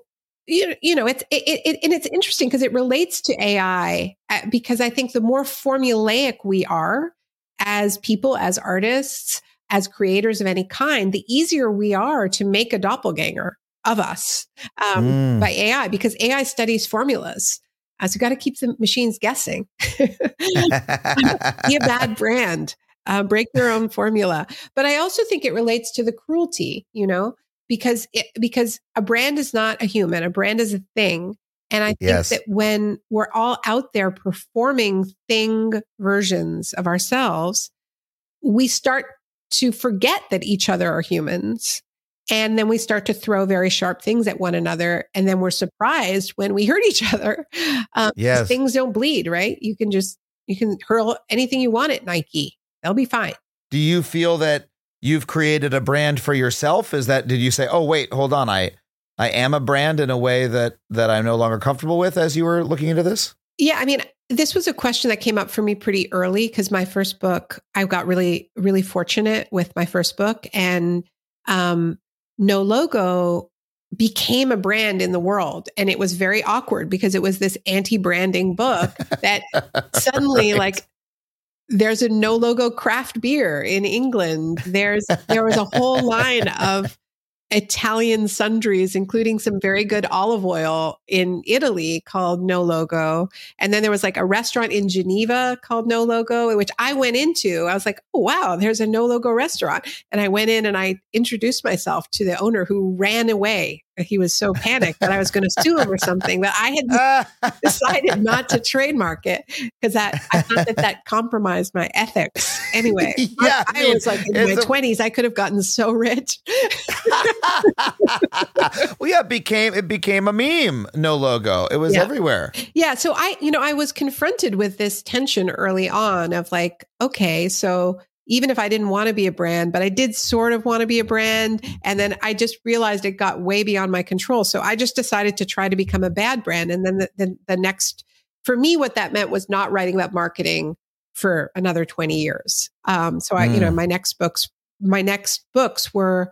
it's interesting because it relates to AI, because I think the more formulaic we are as people, as artists, as creators of any kind, the easier we are to make a doppelganger of us by AI, because AI studies formulas. So you got to keep the machines guessing. Be a bad brand, break your own formula. But I also think it relates to the cruelty, because a brand is not a human, a brand is a thing. And I think that when we're all out there performing thing versions of ourselves, we start to forget that each other are humans. And then we start to throw very sharp things at one another. And then we're surprised when we hurt each other. Things don't bleed, right? You can hurl anything you want at Nike. They'll be fine. Do you feel that you've created a brand for yourself? Did you say, oh, wait, hold on. I am a brand in a way that I'm no longer comfortable with as you were looking into this? Yeah. I mean, this was a question that came up for me pretty early because my first book, I got really, really fortunate with my first book, and No Logo became a brand in the world. And it was very awkward because it was this anti-branding book that suddenly there's a No Logo craft beer in England. There was a whole line of Italian sundries, including some very good olive oil in Italy called No Logo. And then there was a restaurant in Geneva called No Logo, which I went into. I was like, oh, wow, there's a No Logo restaurant. And I went in and I introduced myself to the owner, who ran away. He was so panicked that I was going to sue him or something, but I had decided not to trademark it because I thought that compromised my ethics. Anyway, I was in my 20s. I could have gotten so rich. Well, yeah, it became a meme. No Logo. It was everywhere. Yeah. So I was confronted with this tension early on of okay, so even if I didn't want to be a brand, but I did sort of want to be a brand. And then I just realized it got way beyond my control. So I just decided to try to become a bad brand. And then the next, for me, what that meant was not writing about marketing for another 20 years. So my next books were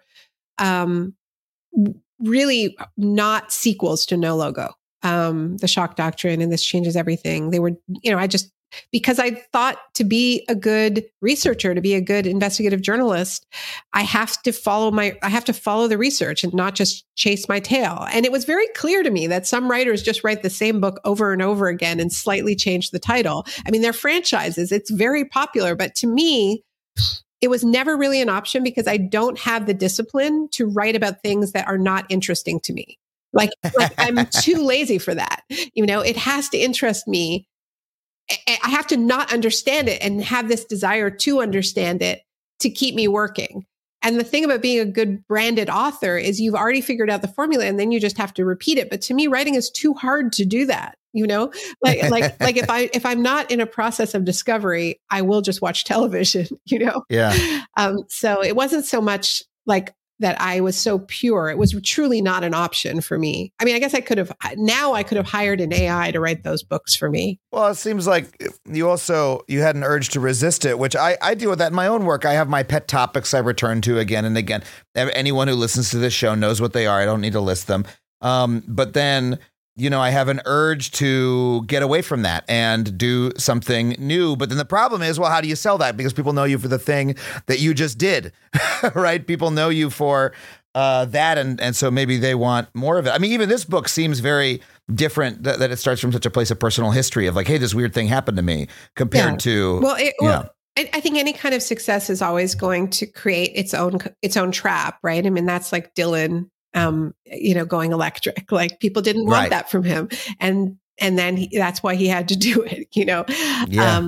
really not sequels to No Logo. The Shock Doctrine and This Changes Everything. They were, because I thought to be a good researcher, to be a good investigative journalist, I have to follow the research and not just chase my tail. And it was very clear to me that some writers just write the same book over and over again and slightly change the title. I mean, they're franchises. It's very popular, but to me, it was never really an option because I don't have the discipline to write about things that are not interesting to me. I'm too lazy for that. It has to interest me. I have to not understand it and have this desire to understand it to keep me working. And the thing about being a good branded author is you've already figured out the formula and then you just have to repeat it. But to me, writing is too hard to do that. If I'm not in a process of discovery, I will just watch television, Yeah. So it wasn't so much that I was so pure. It was truly not an option for me. I mean, I guess I could have hired an AI to write those books for me. Well, it seems like you had an urge to resist it, which I deal with that in my own work. I have my pet topics I return to again and again. Anyone who listens to this show knows what they are. I don't need to list them. But then, I have an urge to get away from that and do something new. But then the problem is, well, how do you sell that? Because people know you for the thing that you just did, right? People know you for that. And so maybe they want more of it. I mean, even this book seems very different that it starts from such a place of personal history of hey, this weird thing happened to me compared to. I think any kind of success is always going to create its own trap, right? I mean, that's like Dylan. Going electric, people didn't want that from him. And then that's why he had to do it, Yeah.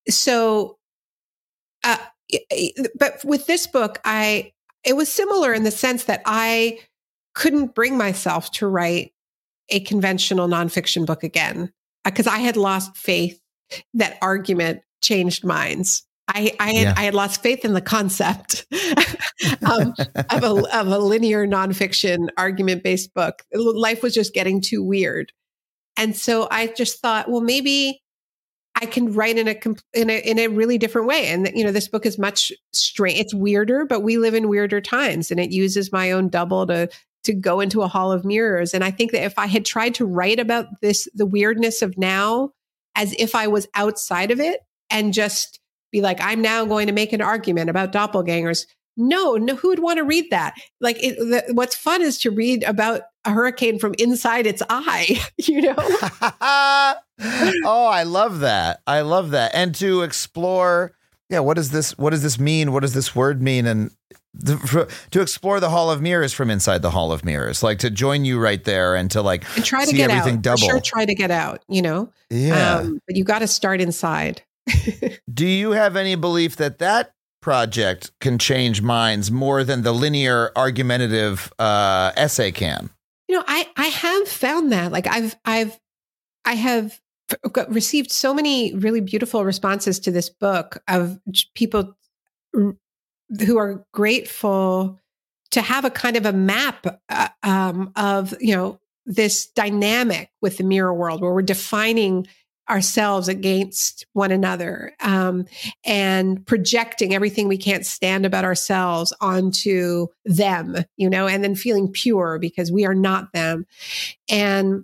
But with this book, it was similar in the sense that I couldn't bring myself to write a conventional nonfiction book again because I had lost faith that argument changed minds. I had lost faith in the concept of a linear nonfiction argument-based book. Life was just getting too weird. And so I just thought, well, maybe I can write in a really different way. And, this book is much strange. It's weirder, but we live in weirder times, and it uses my own double to go into a hall of mirrors. And I think that if I had tried to write about the weirdness of now, as if I was outside of it and just be like, I'm now going to make an argument about doppelgangers. No, who would want to read that? Like, what's fun is to read about a hurricane from inside its eye, Oh, I love that. And to explore, what does this mean? What does this word mean? And to explore the Hall of Mirrors from inside the Hall of Mirrors, like to join you right there and to try to see get everything out. double. For sure, try to get out, Yeah. But you got to start inside. Do you have any belief that project can change minds more than the linear argumentative essay can? I have found that, like I have received so many really beautiful responses to this book of people who are grateful to have a kind of a map of this dynamic with the mirror world, where we're defining ourselves against one another, and projecting everything we can't stand about ourselves onto them, and then feeling pure because we are not them. And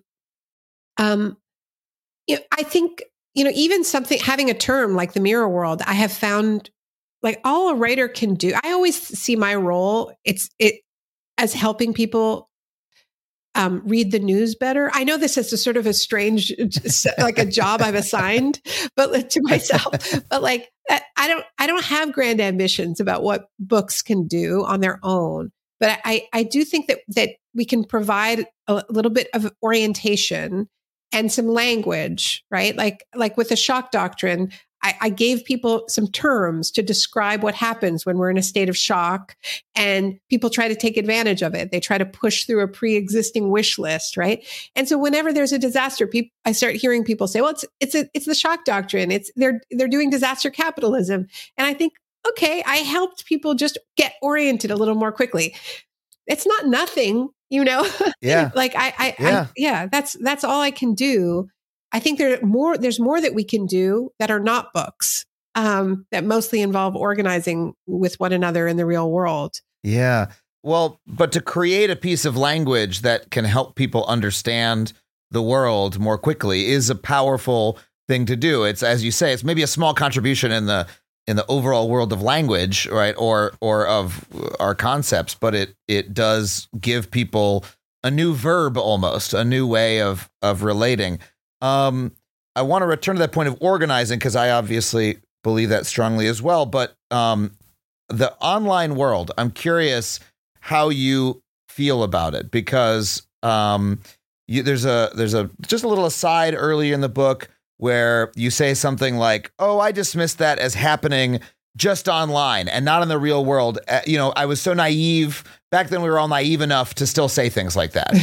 I think, even having a term like the mirror world, I have found, like, all a writer can do. I always see my role, as helping people read the news better. I know this is a sort of a strange, like a job I've assigned, but to myself, but like, I don't have grand ambitions about what books can do on their own. But I do think that we can provide a little bit of orientation and some language, right? Like with the shock doctrine, I gave people some terms to describe what happens when we're in a state of shock, and people try to take advantage of it. They try to push through a pre-existing wish list, right? And so whenever there's a disaster, I start hearing people say, "Well, it's the shock doctrine. They're doing disaster capitalism." And I think, okay, I helped people just get oriented a little more quickly. It's not nothing, Yeah. Like that's all I can do. I think there's more that we can do that are not books, that mostly involve organizing with one another in the real world. Yeah. Well, but to create a piece of language that can help people understand the world more quickly is a powerful thing to do. It's, as you say, it's maybe a small contribution in the overall world of language, right? Or of our concepts, but it does give people a new verb, almost a new way of relating. I want to return to that point of organizing, because I obviously believe that strongly as well. But the online world, I'm curious how you feel about it, because there's just a little aside early in the book where you say something like, "Oh, I dismissed that as happening just online and not in the real world. I was so naive back then. We were all naive enough to still say things like that."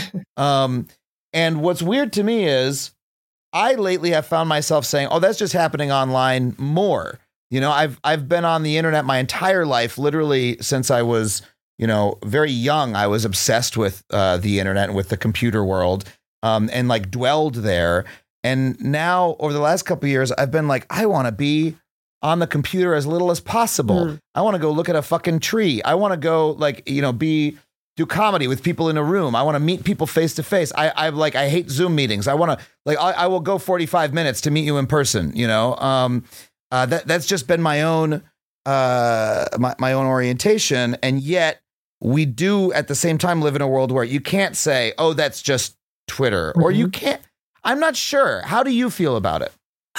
And what's weird to me is, I lately have found myself saying, "Oh, that's just happening online more." I've been on the internet my entire life, literally since I was, very young. I was obsessed with the internet and with the computer world, and like dwelled there. And now over the last couple of years, I've been like, I want to be on the computer as little as possible. I want to go look at a fucking tree. I want to go do comedy with people in a room. I want to meet people face to face. I hate Zoom meetings. I want to I will go 45 minutes to meet you in person. That's just been my own my own orientation. And yet we do at the same time live in a world where you can't say, "Oh, that's just Twitter," or you can't. I'm not sure. How do you feel about it?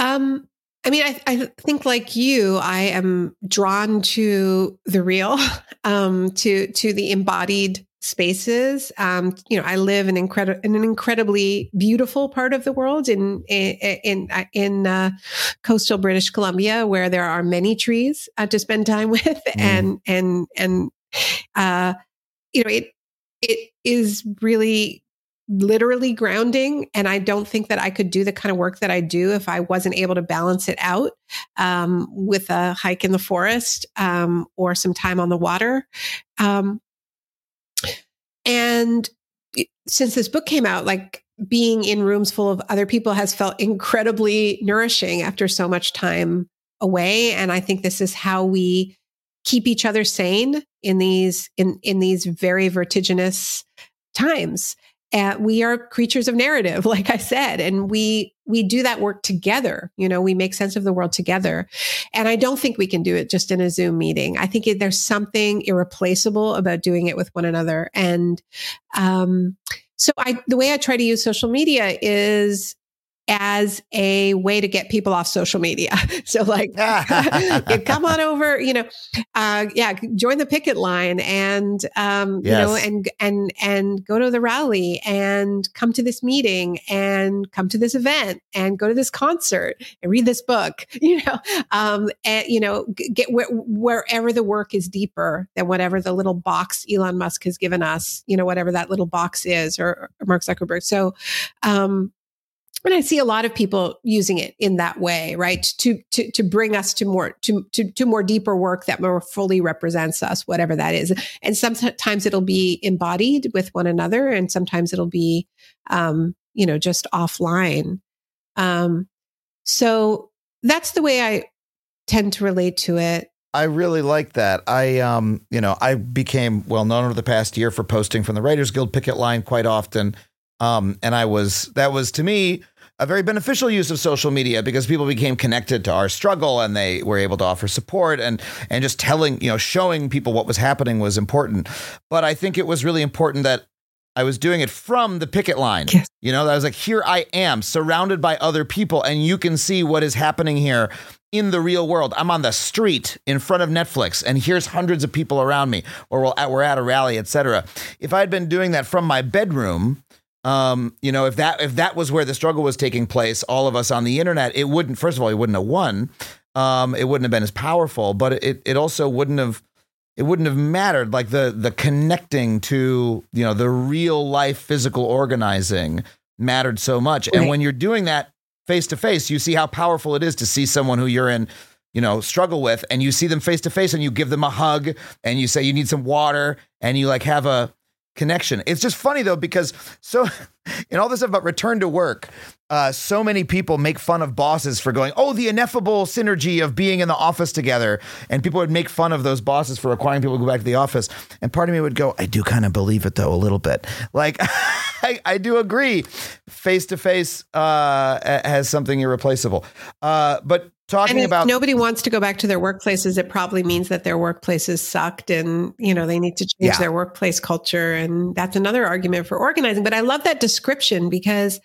I think like you, I am drawn to the real, to the embodied spaces. I live in an incredibly beautiful part of the world in coastal British Columbia, where there are many trees to spend time with, and it is really literally grounding. And I don't think that I could do the kind of work that I do if I wasn't able to balance it out with a hike in the forest or some time on the water. And since this book came out, like being in rooms full of other people has felt incredibly nourishing after so much time away. And I think this is how we keep each other sane in these very vertiginous times. We are creatures of narrative, like I said, and we do that work together. You know, we make sense of the world together. And I don't think we can do it just in a Zoom meeting. I think there's something irreplaceable about doing it with one another. And so the way I try to use social media is as a way to get people off social media. So like, come on over, join the picket line and, and go to the rally and come to this meeting and come to this event and go to this concert and read this book, get wherever the work is deeper than whatever the little box Elon Musk has given us, whatever that little box is, or Mark Zuckerberg. So, and I see a lot of people using it in that way, right? To bring us to more deeper work that more fully represents us, whatever that is. And sometimes it'll be embodied with one another, and sometimes it'll be, just offline. So that's the way I tend to relate to it. I really like that. I became well known over the past year for posting from the Writers Guild picket line quite often. And that was to me a very beneficial use of social media because people became connected to our struggle and they were able to offer support and just showing people what was happening was important. But I think it was really important that I was doing it from the picket line. Yes. I was like, here I am surrounded by other people and you can see what is happening here in the real world. I'm on the street in front of Netflix and here's hundreds of people around me, or we're at a rally, etc. If I had been doing that from my bedroom, if that was where the struggle was taking place, all of us on the internet, it wouldn't have won. It wouldn't have been as powerful, but it also wouldn't have mattered. Like the connecting to, the real life physical organizing mattered so much. Right. And when you're doing that face to face, you see how powerful it is to see someone who you're in, struggle with, and you see them face to face and you give them a hug and you say you need some water and you like have a connection. It's just funny though, because in all this stuff about return to work, so many people make fun of bosses for going, oh, the ineffable synergy of being in the office together. And people would make fun of those bosses for requiring people to go back to the office. And part of me would go, I do kind of believe it though, a little bit. Like, I do agree. Face to face has something irreplaceable. But talking about nobody wants to go back to their workplaces, it probably means that their workplaces sucked and, they need to change their workplace culture. And that's another argument for organizing. But I love that description because,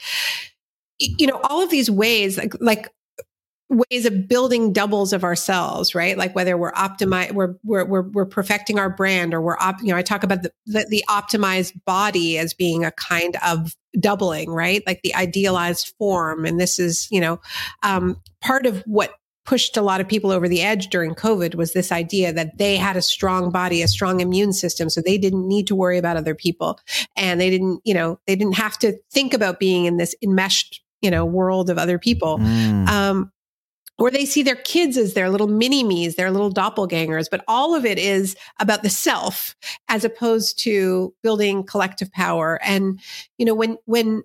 all of these ways, like ways of building doubles of ourselves, right? Like whether we're we're perfecting our brand, or I talk about the optimized body as being a kind of doubling, right? Like the idealized form. And this is, part of what pushed a lot of people over the edge during COVID was this idea that they had a strong body, a strong immune system. So they didn't need to worry about other people. And they didn't have to think about being in this enmeshed, world of other people. Or they see their kids as their little mini-me's, their little doppelgangers. But all of it is about the self as opposed to building collective power. And, when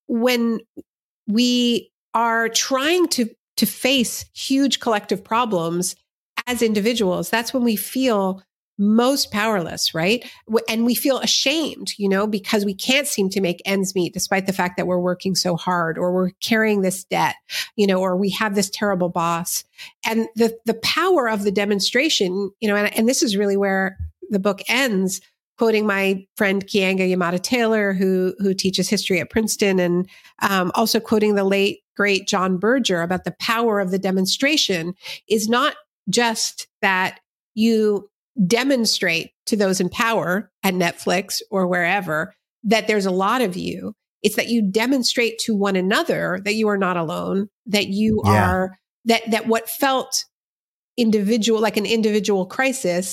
we are trying to face huge collective problems as individuals, that's when we feel most powerless, right? And we feel ashamed, because we can't seem to make ends meet despite the fact that we're working so hard, or we're carrying this debt, or we have this terrible boss. And the power of the demonstration, and this is really where the book ends, quoting my friend Keeanga Yamada Taylor, who teaches history at Princeton, and also quoting the late, great John Berger about the power of the demonstration is not just that you demonstrate to those in power at Netflix or wherever that there's a lot of you. It's that you demonstrate to one another that you are not alone, that you are, that what felt individual, like an individual crisis,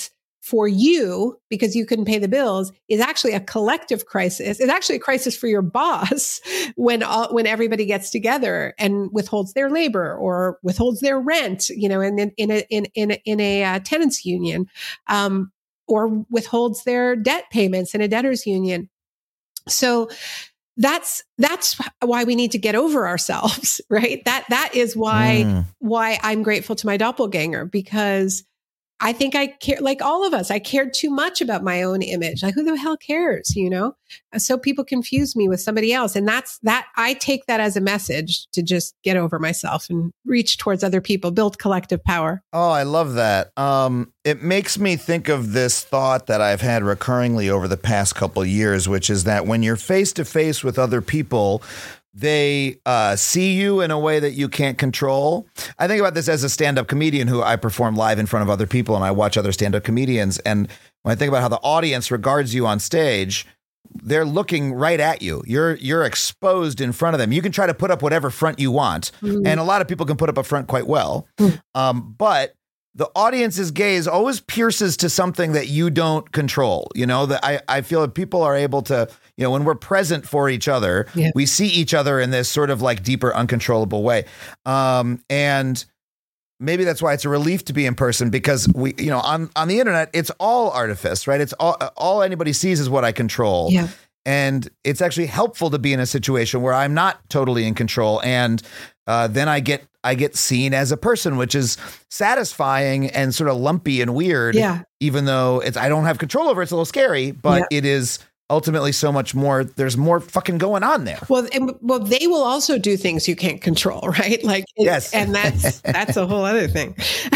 for you because you couldn't pay the bills is actually a collective crisis. It's actually a crisis for your boss when everybody gets together and withholds their labor or withholds their rent, in a tenants union, or withholds their debt payments in a debtors union. So that's why we need to get over ourselves, right? That is why I'm grateful to my doppelganger, because I think I care, like all of us, I cared too much about my own image. Like, who the hell cares, So people confuse me with somebody else. And I take that as a message to just get over myself and reach towards other people, build collective power. Oh, I love that. It makes me think of this thought that I've had recurringly over the past couple of years, which is that when you're face to face with other people, they see you in a way that you can't control. I think about this as a stand-up comedian who I perform live in front of other people, and I watch other stand-up comedians. And when I think about how the audience regards you on stage, they're looking right at you. You're exposed in front of them. You can try to put up whatever front you want, and a lot of people can put up a front quite well. But the audience's gaze always pierces to something that you don't control. That I feel that people are able to, when we're present for each other, we see each other in this sort of like deeper, uncontrollable way. And maybe that's why it's a relief to be in person, because we, on the internet, it's all artifice, right? It's all anybody sees is what I control. Yeah. And it's actually helpful to be in a situation where I'm not totally in control. And then I get seen as a person, which is satisfying and sort of lumpy and weird. Yeah. Even though I don't have control over it, it's a little scary, but it is ultimately so much more. There's more fucking going on there. Well, they will also do things you can't control, right? Like, yes. And that's a whole other thing.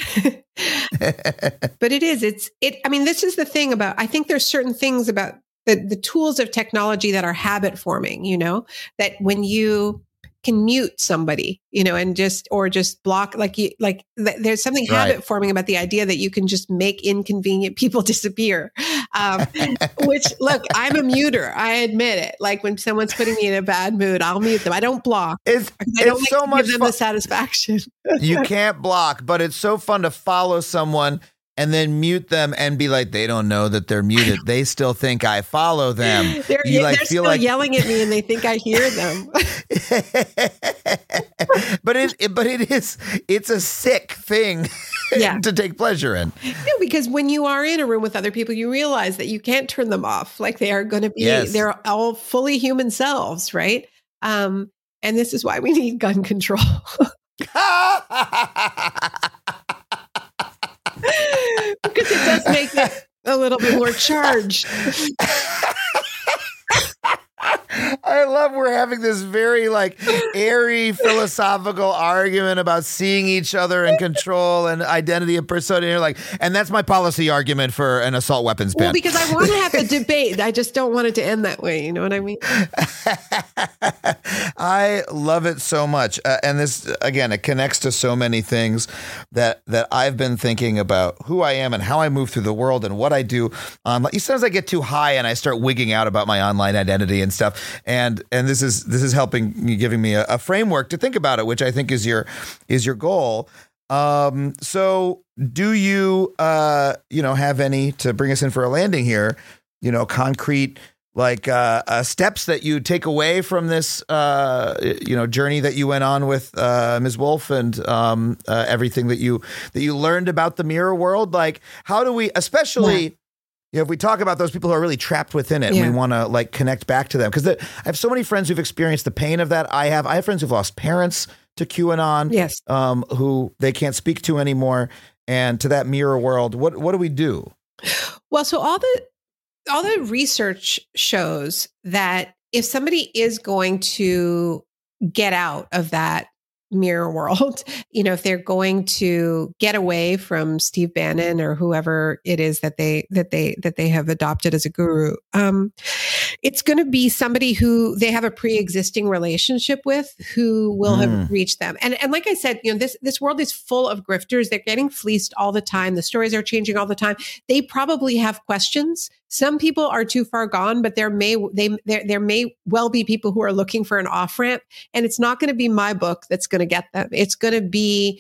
But this is the thing about, I think there's certain things about the tools of technology that are habit forming, that when you can mute somebody, and just block, there's something habit forming about the idea that you can just make inconvenient people disappear. Which, look, I'm a muter. I admit it. Like when someone's putting me in a bad mood, I'll mute them. I don't block. I don't it's so much give them the satisfaction. You can't block, but it's so fun to follow someone and then mute them and be like, they don't know that they're muted. They still think I follow them. They're still yelling at me and they think I hear them. But it's a sick thing to take pleasure in. Yeah, because when you are in a room with other people, you realize that you can't turn them off. Like they are going to be, they're all fully human selves, right? And this is why we need gun control. Because it does make it a little bit more charged. I love we're having this very airy philosophical argument about seeing each other and control and identity and persona. And you're like, and that's my policy argument for an assault weapons ban. Well, because I want to have a debate. I just don't want it to end that way. You know what I mean? I love it so much. And this, again, it connects to so many things that I've been thinking about who I am and how I move through the world and what I do. Sometimes I get too high and I start wigging out about my online identity and stuff. And this is helping me, giving me a framework to think about it, which I think is your goal. So do you have any, to bring us in for a landing here, concrete steps that you take away from this journey that you went on with Ms. Wolf and everything that you learned about the mirror world? Like, how do we, especially if we talk about those people who are really trapped within it, and we want to connect back to them, because I have so many friends who've experienced the pain of that. I have friends who've lost parents to QAnon, who they can't speak to anymore, and to that mirror world. What do we do? Well, so all the research shows that if somebody is going to get out of that mirror world, if they're going to get away from Steve Bannon or whoever it is that they have adopted as a guru, it's going to be somebody who they have a pre-existing relationship with, who will have reached them. And like I said, this world is full of grifters. They're getting fleeced all the time. The stories are changing all the time. They probably have questions. Some people are too far gone, but there may well be people who are looking for an off-ramp, and it's not going to be my book that's going to get them. It's going to be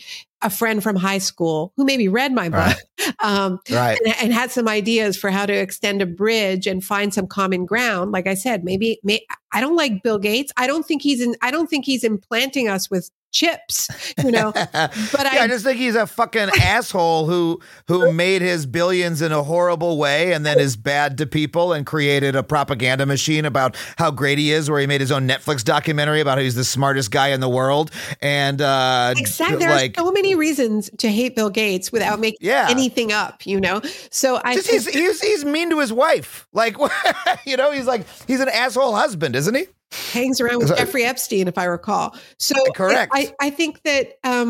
a friend from high school who maybe read my book, Right. and had some ideas for how to extend a bridge and find some common ground. Like I said, maybe I don't like Bill Gates. I don't think he's implanting us with chips, but I just think he's a fucking asshole who made his billions in a horrible way and then is bad to people and created a propaganda machine about how great he is, where he made his own Netflix documentary about how he's the smartest guy in the world. And exactly, there are so many reasons to hate Bill Gates without making anything up, So he's mean to his wife, like he's an asshole husband, isn't he? Hangs around with Jeffrey Epstein, if I recall. So correct. I think that.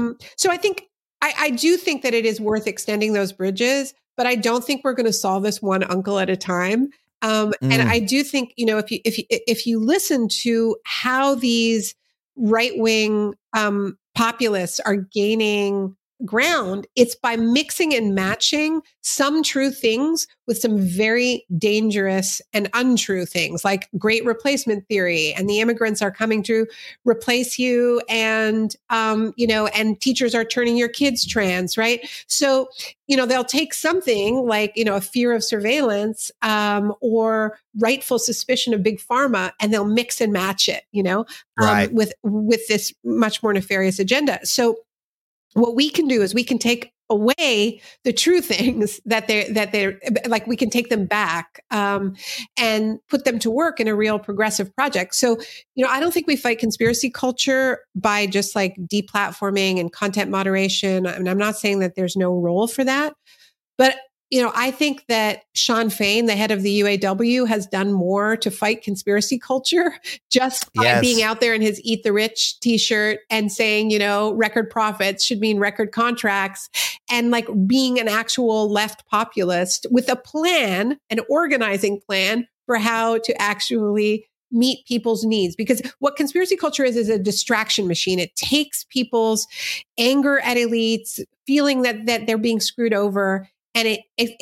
I do think that it is worth extending those bridges, but I don't think we're going to solve this one uncle at a time. And I do think if you listen to how these right wing populists are gaining ground, it's by mixing and matching some true things with some very dangerous and untrue things, like great replacement theory, and the immigrants are coming to replace you, and and teachers are turning your kids trans, right? So they'll take something like a fear of surveillance or rightful suspicion of big pharma, and they'll mix and match it, with this much more nefarious agenda. So what we can do is we can take away the true things that they're like, we can take them back and put them to work in a real progressive project. So, I don't think we fight conspiracy culture by just like deplatforming and content moderation. I mean, I'm not saying that there's no role for that, but I think that Sean Fain, the head of the UAW, has done more to fight conspiracy culture just by being out there in his Eat the Rich t-shirt and saying, record profits should mean record contracts, and like being an actual left populist with a plan, an organizing plan for how to actually meet people's needs. Because what conspiracy culture is a distraction machine. It takes people's anger at elites, feeling that they're being screwed over, and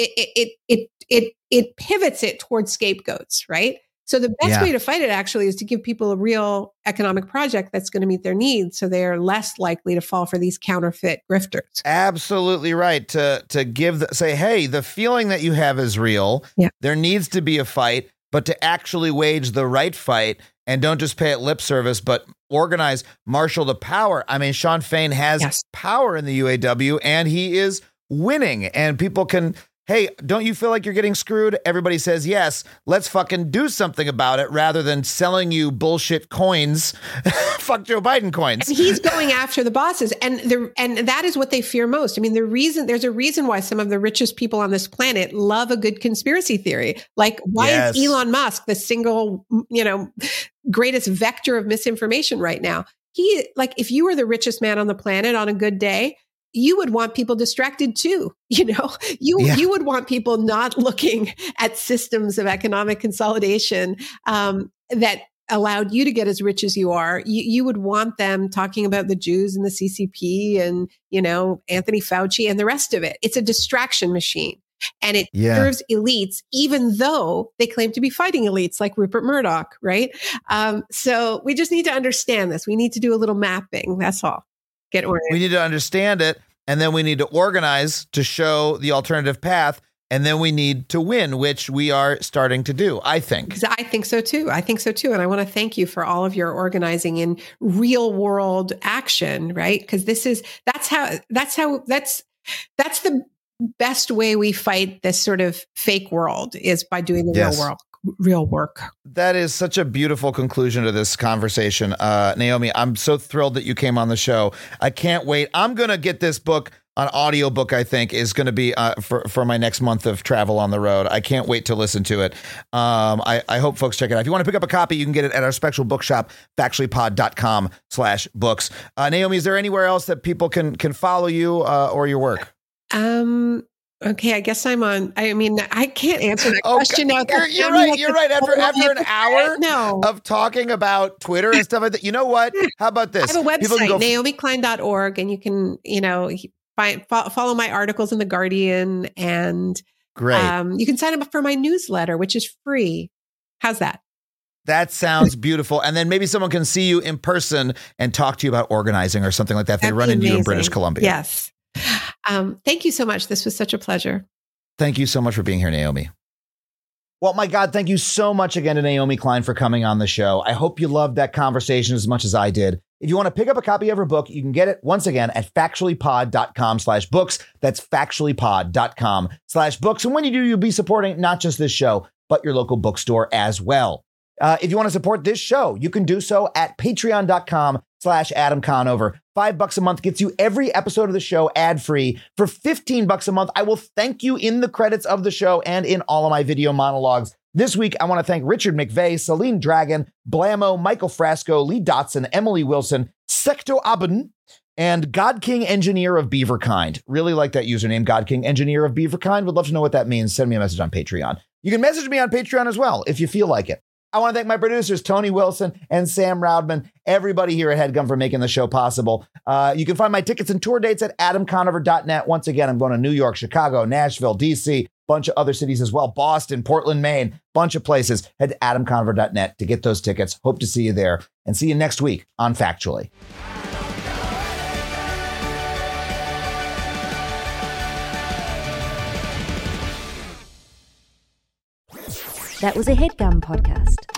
it pivots it towards scapegoats, right? So the best way to fight it actually is to give people a real economic project that's going to meet their needs, so they are less likely to fall for these counterfeit grifters. Absolutely right. To say, hey, the feeling that you have is real. Yeah. There needs to be a fight, but to actually wage the right fight, and don't just pay it lip service, but organize, marshal the power. I mean, Sean Fain has power in the UAW, and he is winning, and people can, hey, don't you feel like you're getting screwed? Everybody says yes. Let's fucking do something about it rather than selling you bullshit coins. Fuck Joe Biden coins. And he's going after the bosses, and that is what they fear most. I mean, there's a reason why some of the richest people on this planet love a good conspiracy theory. Like, why is Elon Musk the single, greatest vector of misinformation right now? If you were the richest man on the planet on a good day, you would want people distracted too. You would want people not looking at systems of economic consolidation that allowed you to get as rich as you are. You would want them talking about the Jews and the CCP and, Anthony Fauci and the rest of it. It's a distraction machine, and it serves elites, even though they claim to be fighting elites like Rupert Murdoch, right? So we just need to understand this. We need to do a little mapping. That's all. We need to understand it, and then we need to organize to show the alternative path, and then we need to win, which we are starting to do, I think. I think so too. And I want to thank you for all of your organizing in real world action, right? Because that's the best way we fight this sort of fake world, is by doing the real work. That is such a beautiful conclusion to this conversation. Naomi, I'm so thrilled that you came on the show. I can't wait. I'm going to get this book on audiobook, I think, is going to be for my next month of travel on the road. I can't wait to listen to it. I hope folks check it out. If you want to pick up a copy, you can get it at our special bookshop, factuallypod.com/books. Naomi, is there anywhere else that people can follow you or your work? Okay, I guess I'm on. I mean, I can't answer that question now. You're right. After an hour of talking about Twitter and stuff like that, you know what? How about this? I have a website, naomiklein.org, and you can, follow my articles in The Guardian, and great. You can sign up for my newsletter, which is free. How's that? That sounds beautiful. And then maybe someone can see you in person and talk to you about organizing or something like that. They run into you in British Columbia. Yes. Thank you so much. This was such a pleasure. Thank you so much for being here, Naomi. Well, my God, thank you so much again to Naomi Klein for coming on the show. I hope you loved that conversation as much as I did. If you want to pick up a copy of her book, you can get it once again at factuallypod.com/books. That's factuallypod.com/books. And when you do, you'll be supporting not just this show, but your local bookstore as well. If you want to support this show, you can do so at patreon.com/Adam Conover. $5 a month gets you every episode of the show ad-free. For $15 a month, I will thank you in the credits of the show and in all of my video monologues. This week, I want to thank Richard McVeigh, Celine Dragon, Blammo, Michael Frasco, Lee Dotson, Emily Wilson, Secto Abun, and God King Engineer of Beaverkind. Really like that username, God King Engineer of Beaverkind. Would love to know what that means. Send me a message on Patreon. You can message me on Patreon as well if you feel like it. I want to thank my producers, Tony Wilson and Sam Roudman, everybody here at HeadGum for making the show possible. You can find my tickets and tour dates at adamconover.net. Once again, I'm going to New York, Chicago, Nashville, DC, bunch of other cities as well, Boston, Portland, Maine, bunch of places. Head to adamconover.net to get those tickets. Hope to see you there and see you next week on Factually. That was a HeadGum podcast.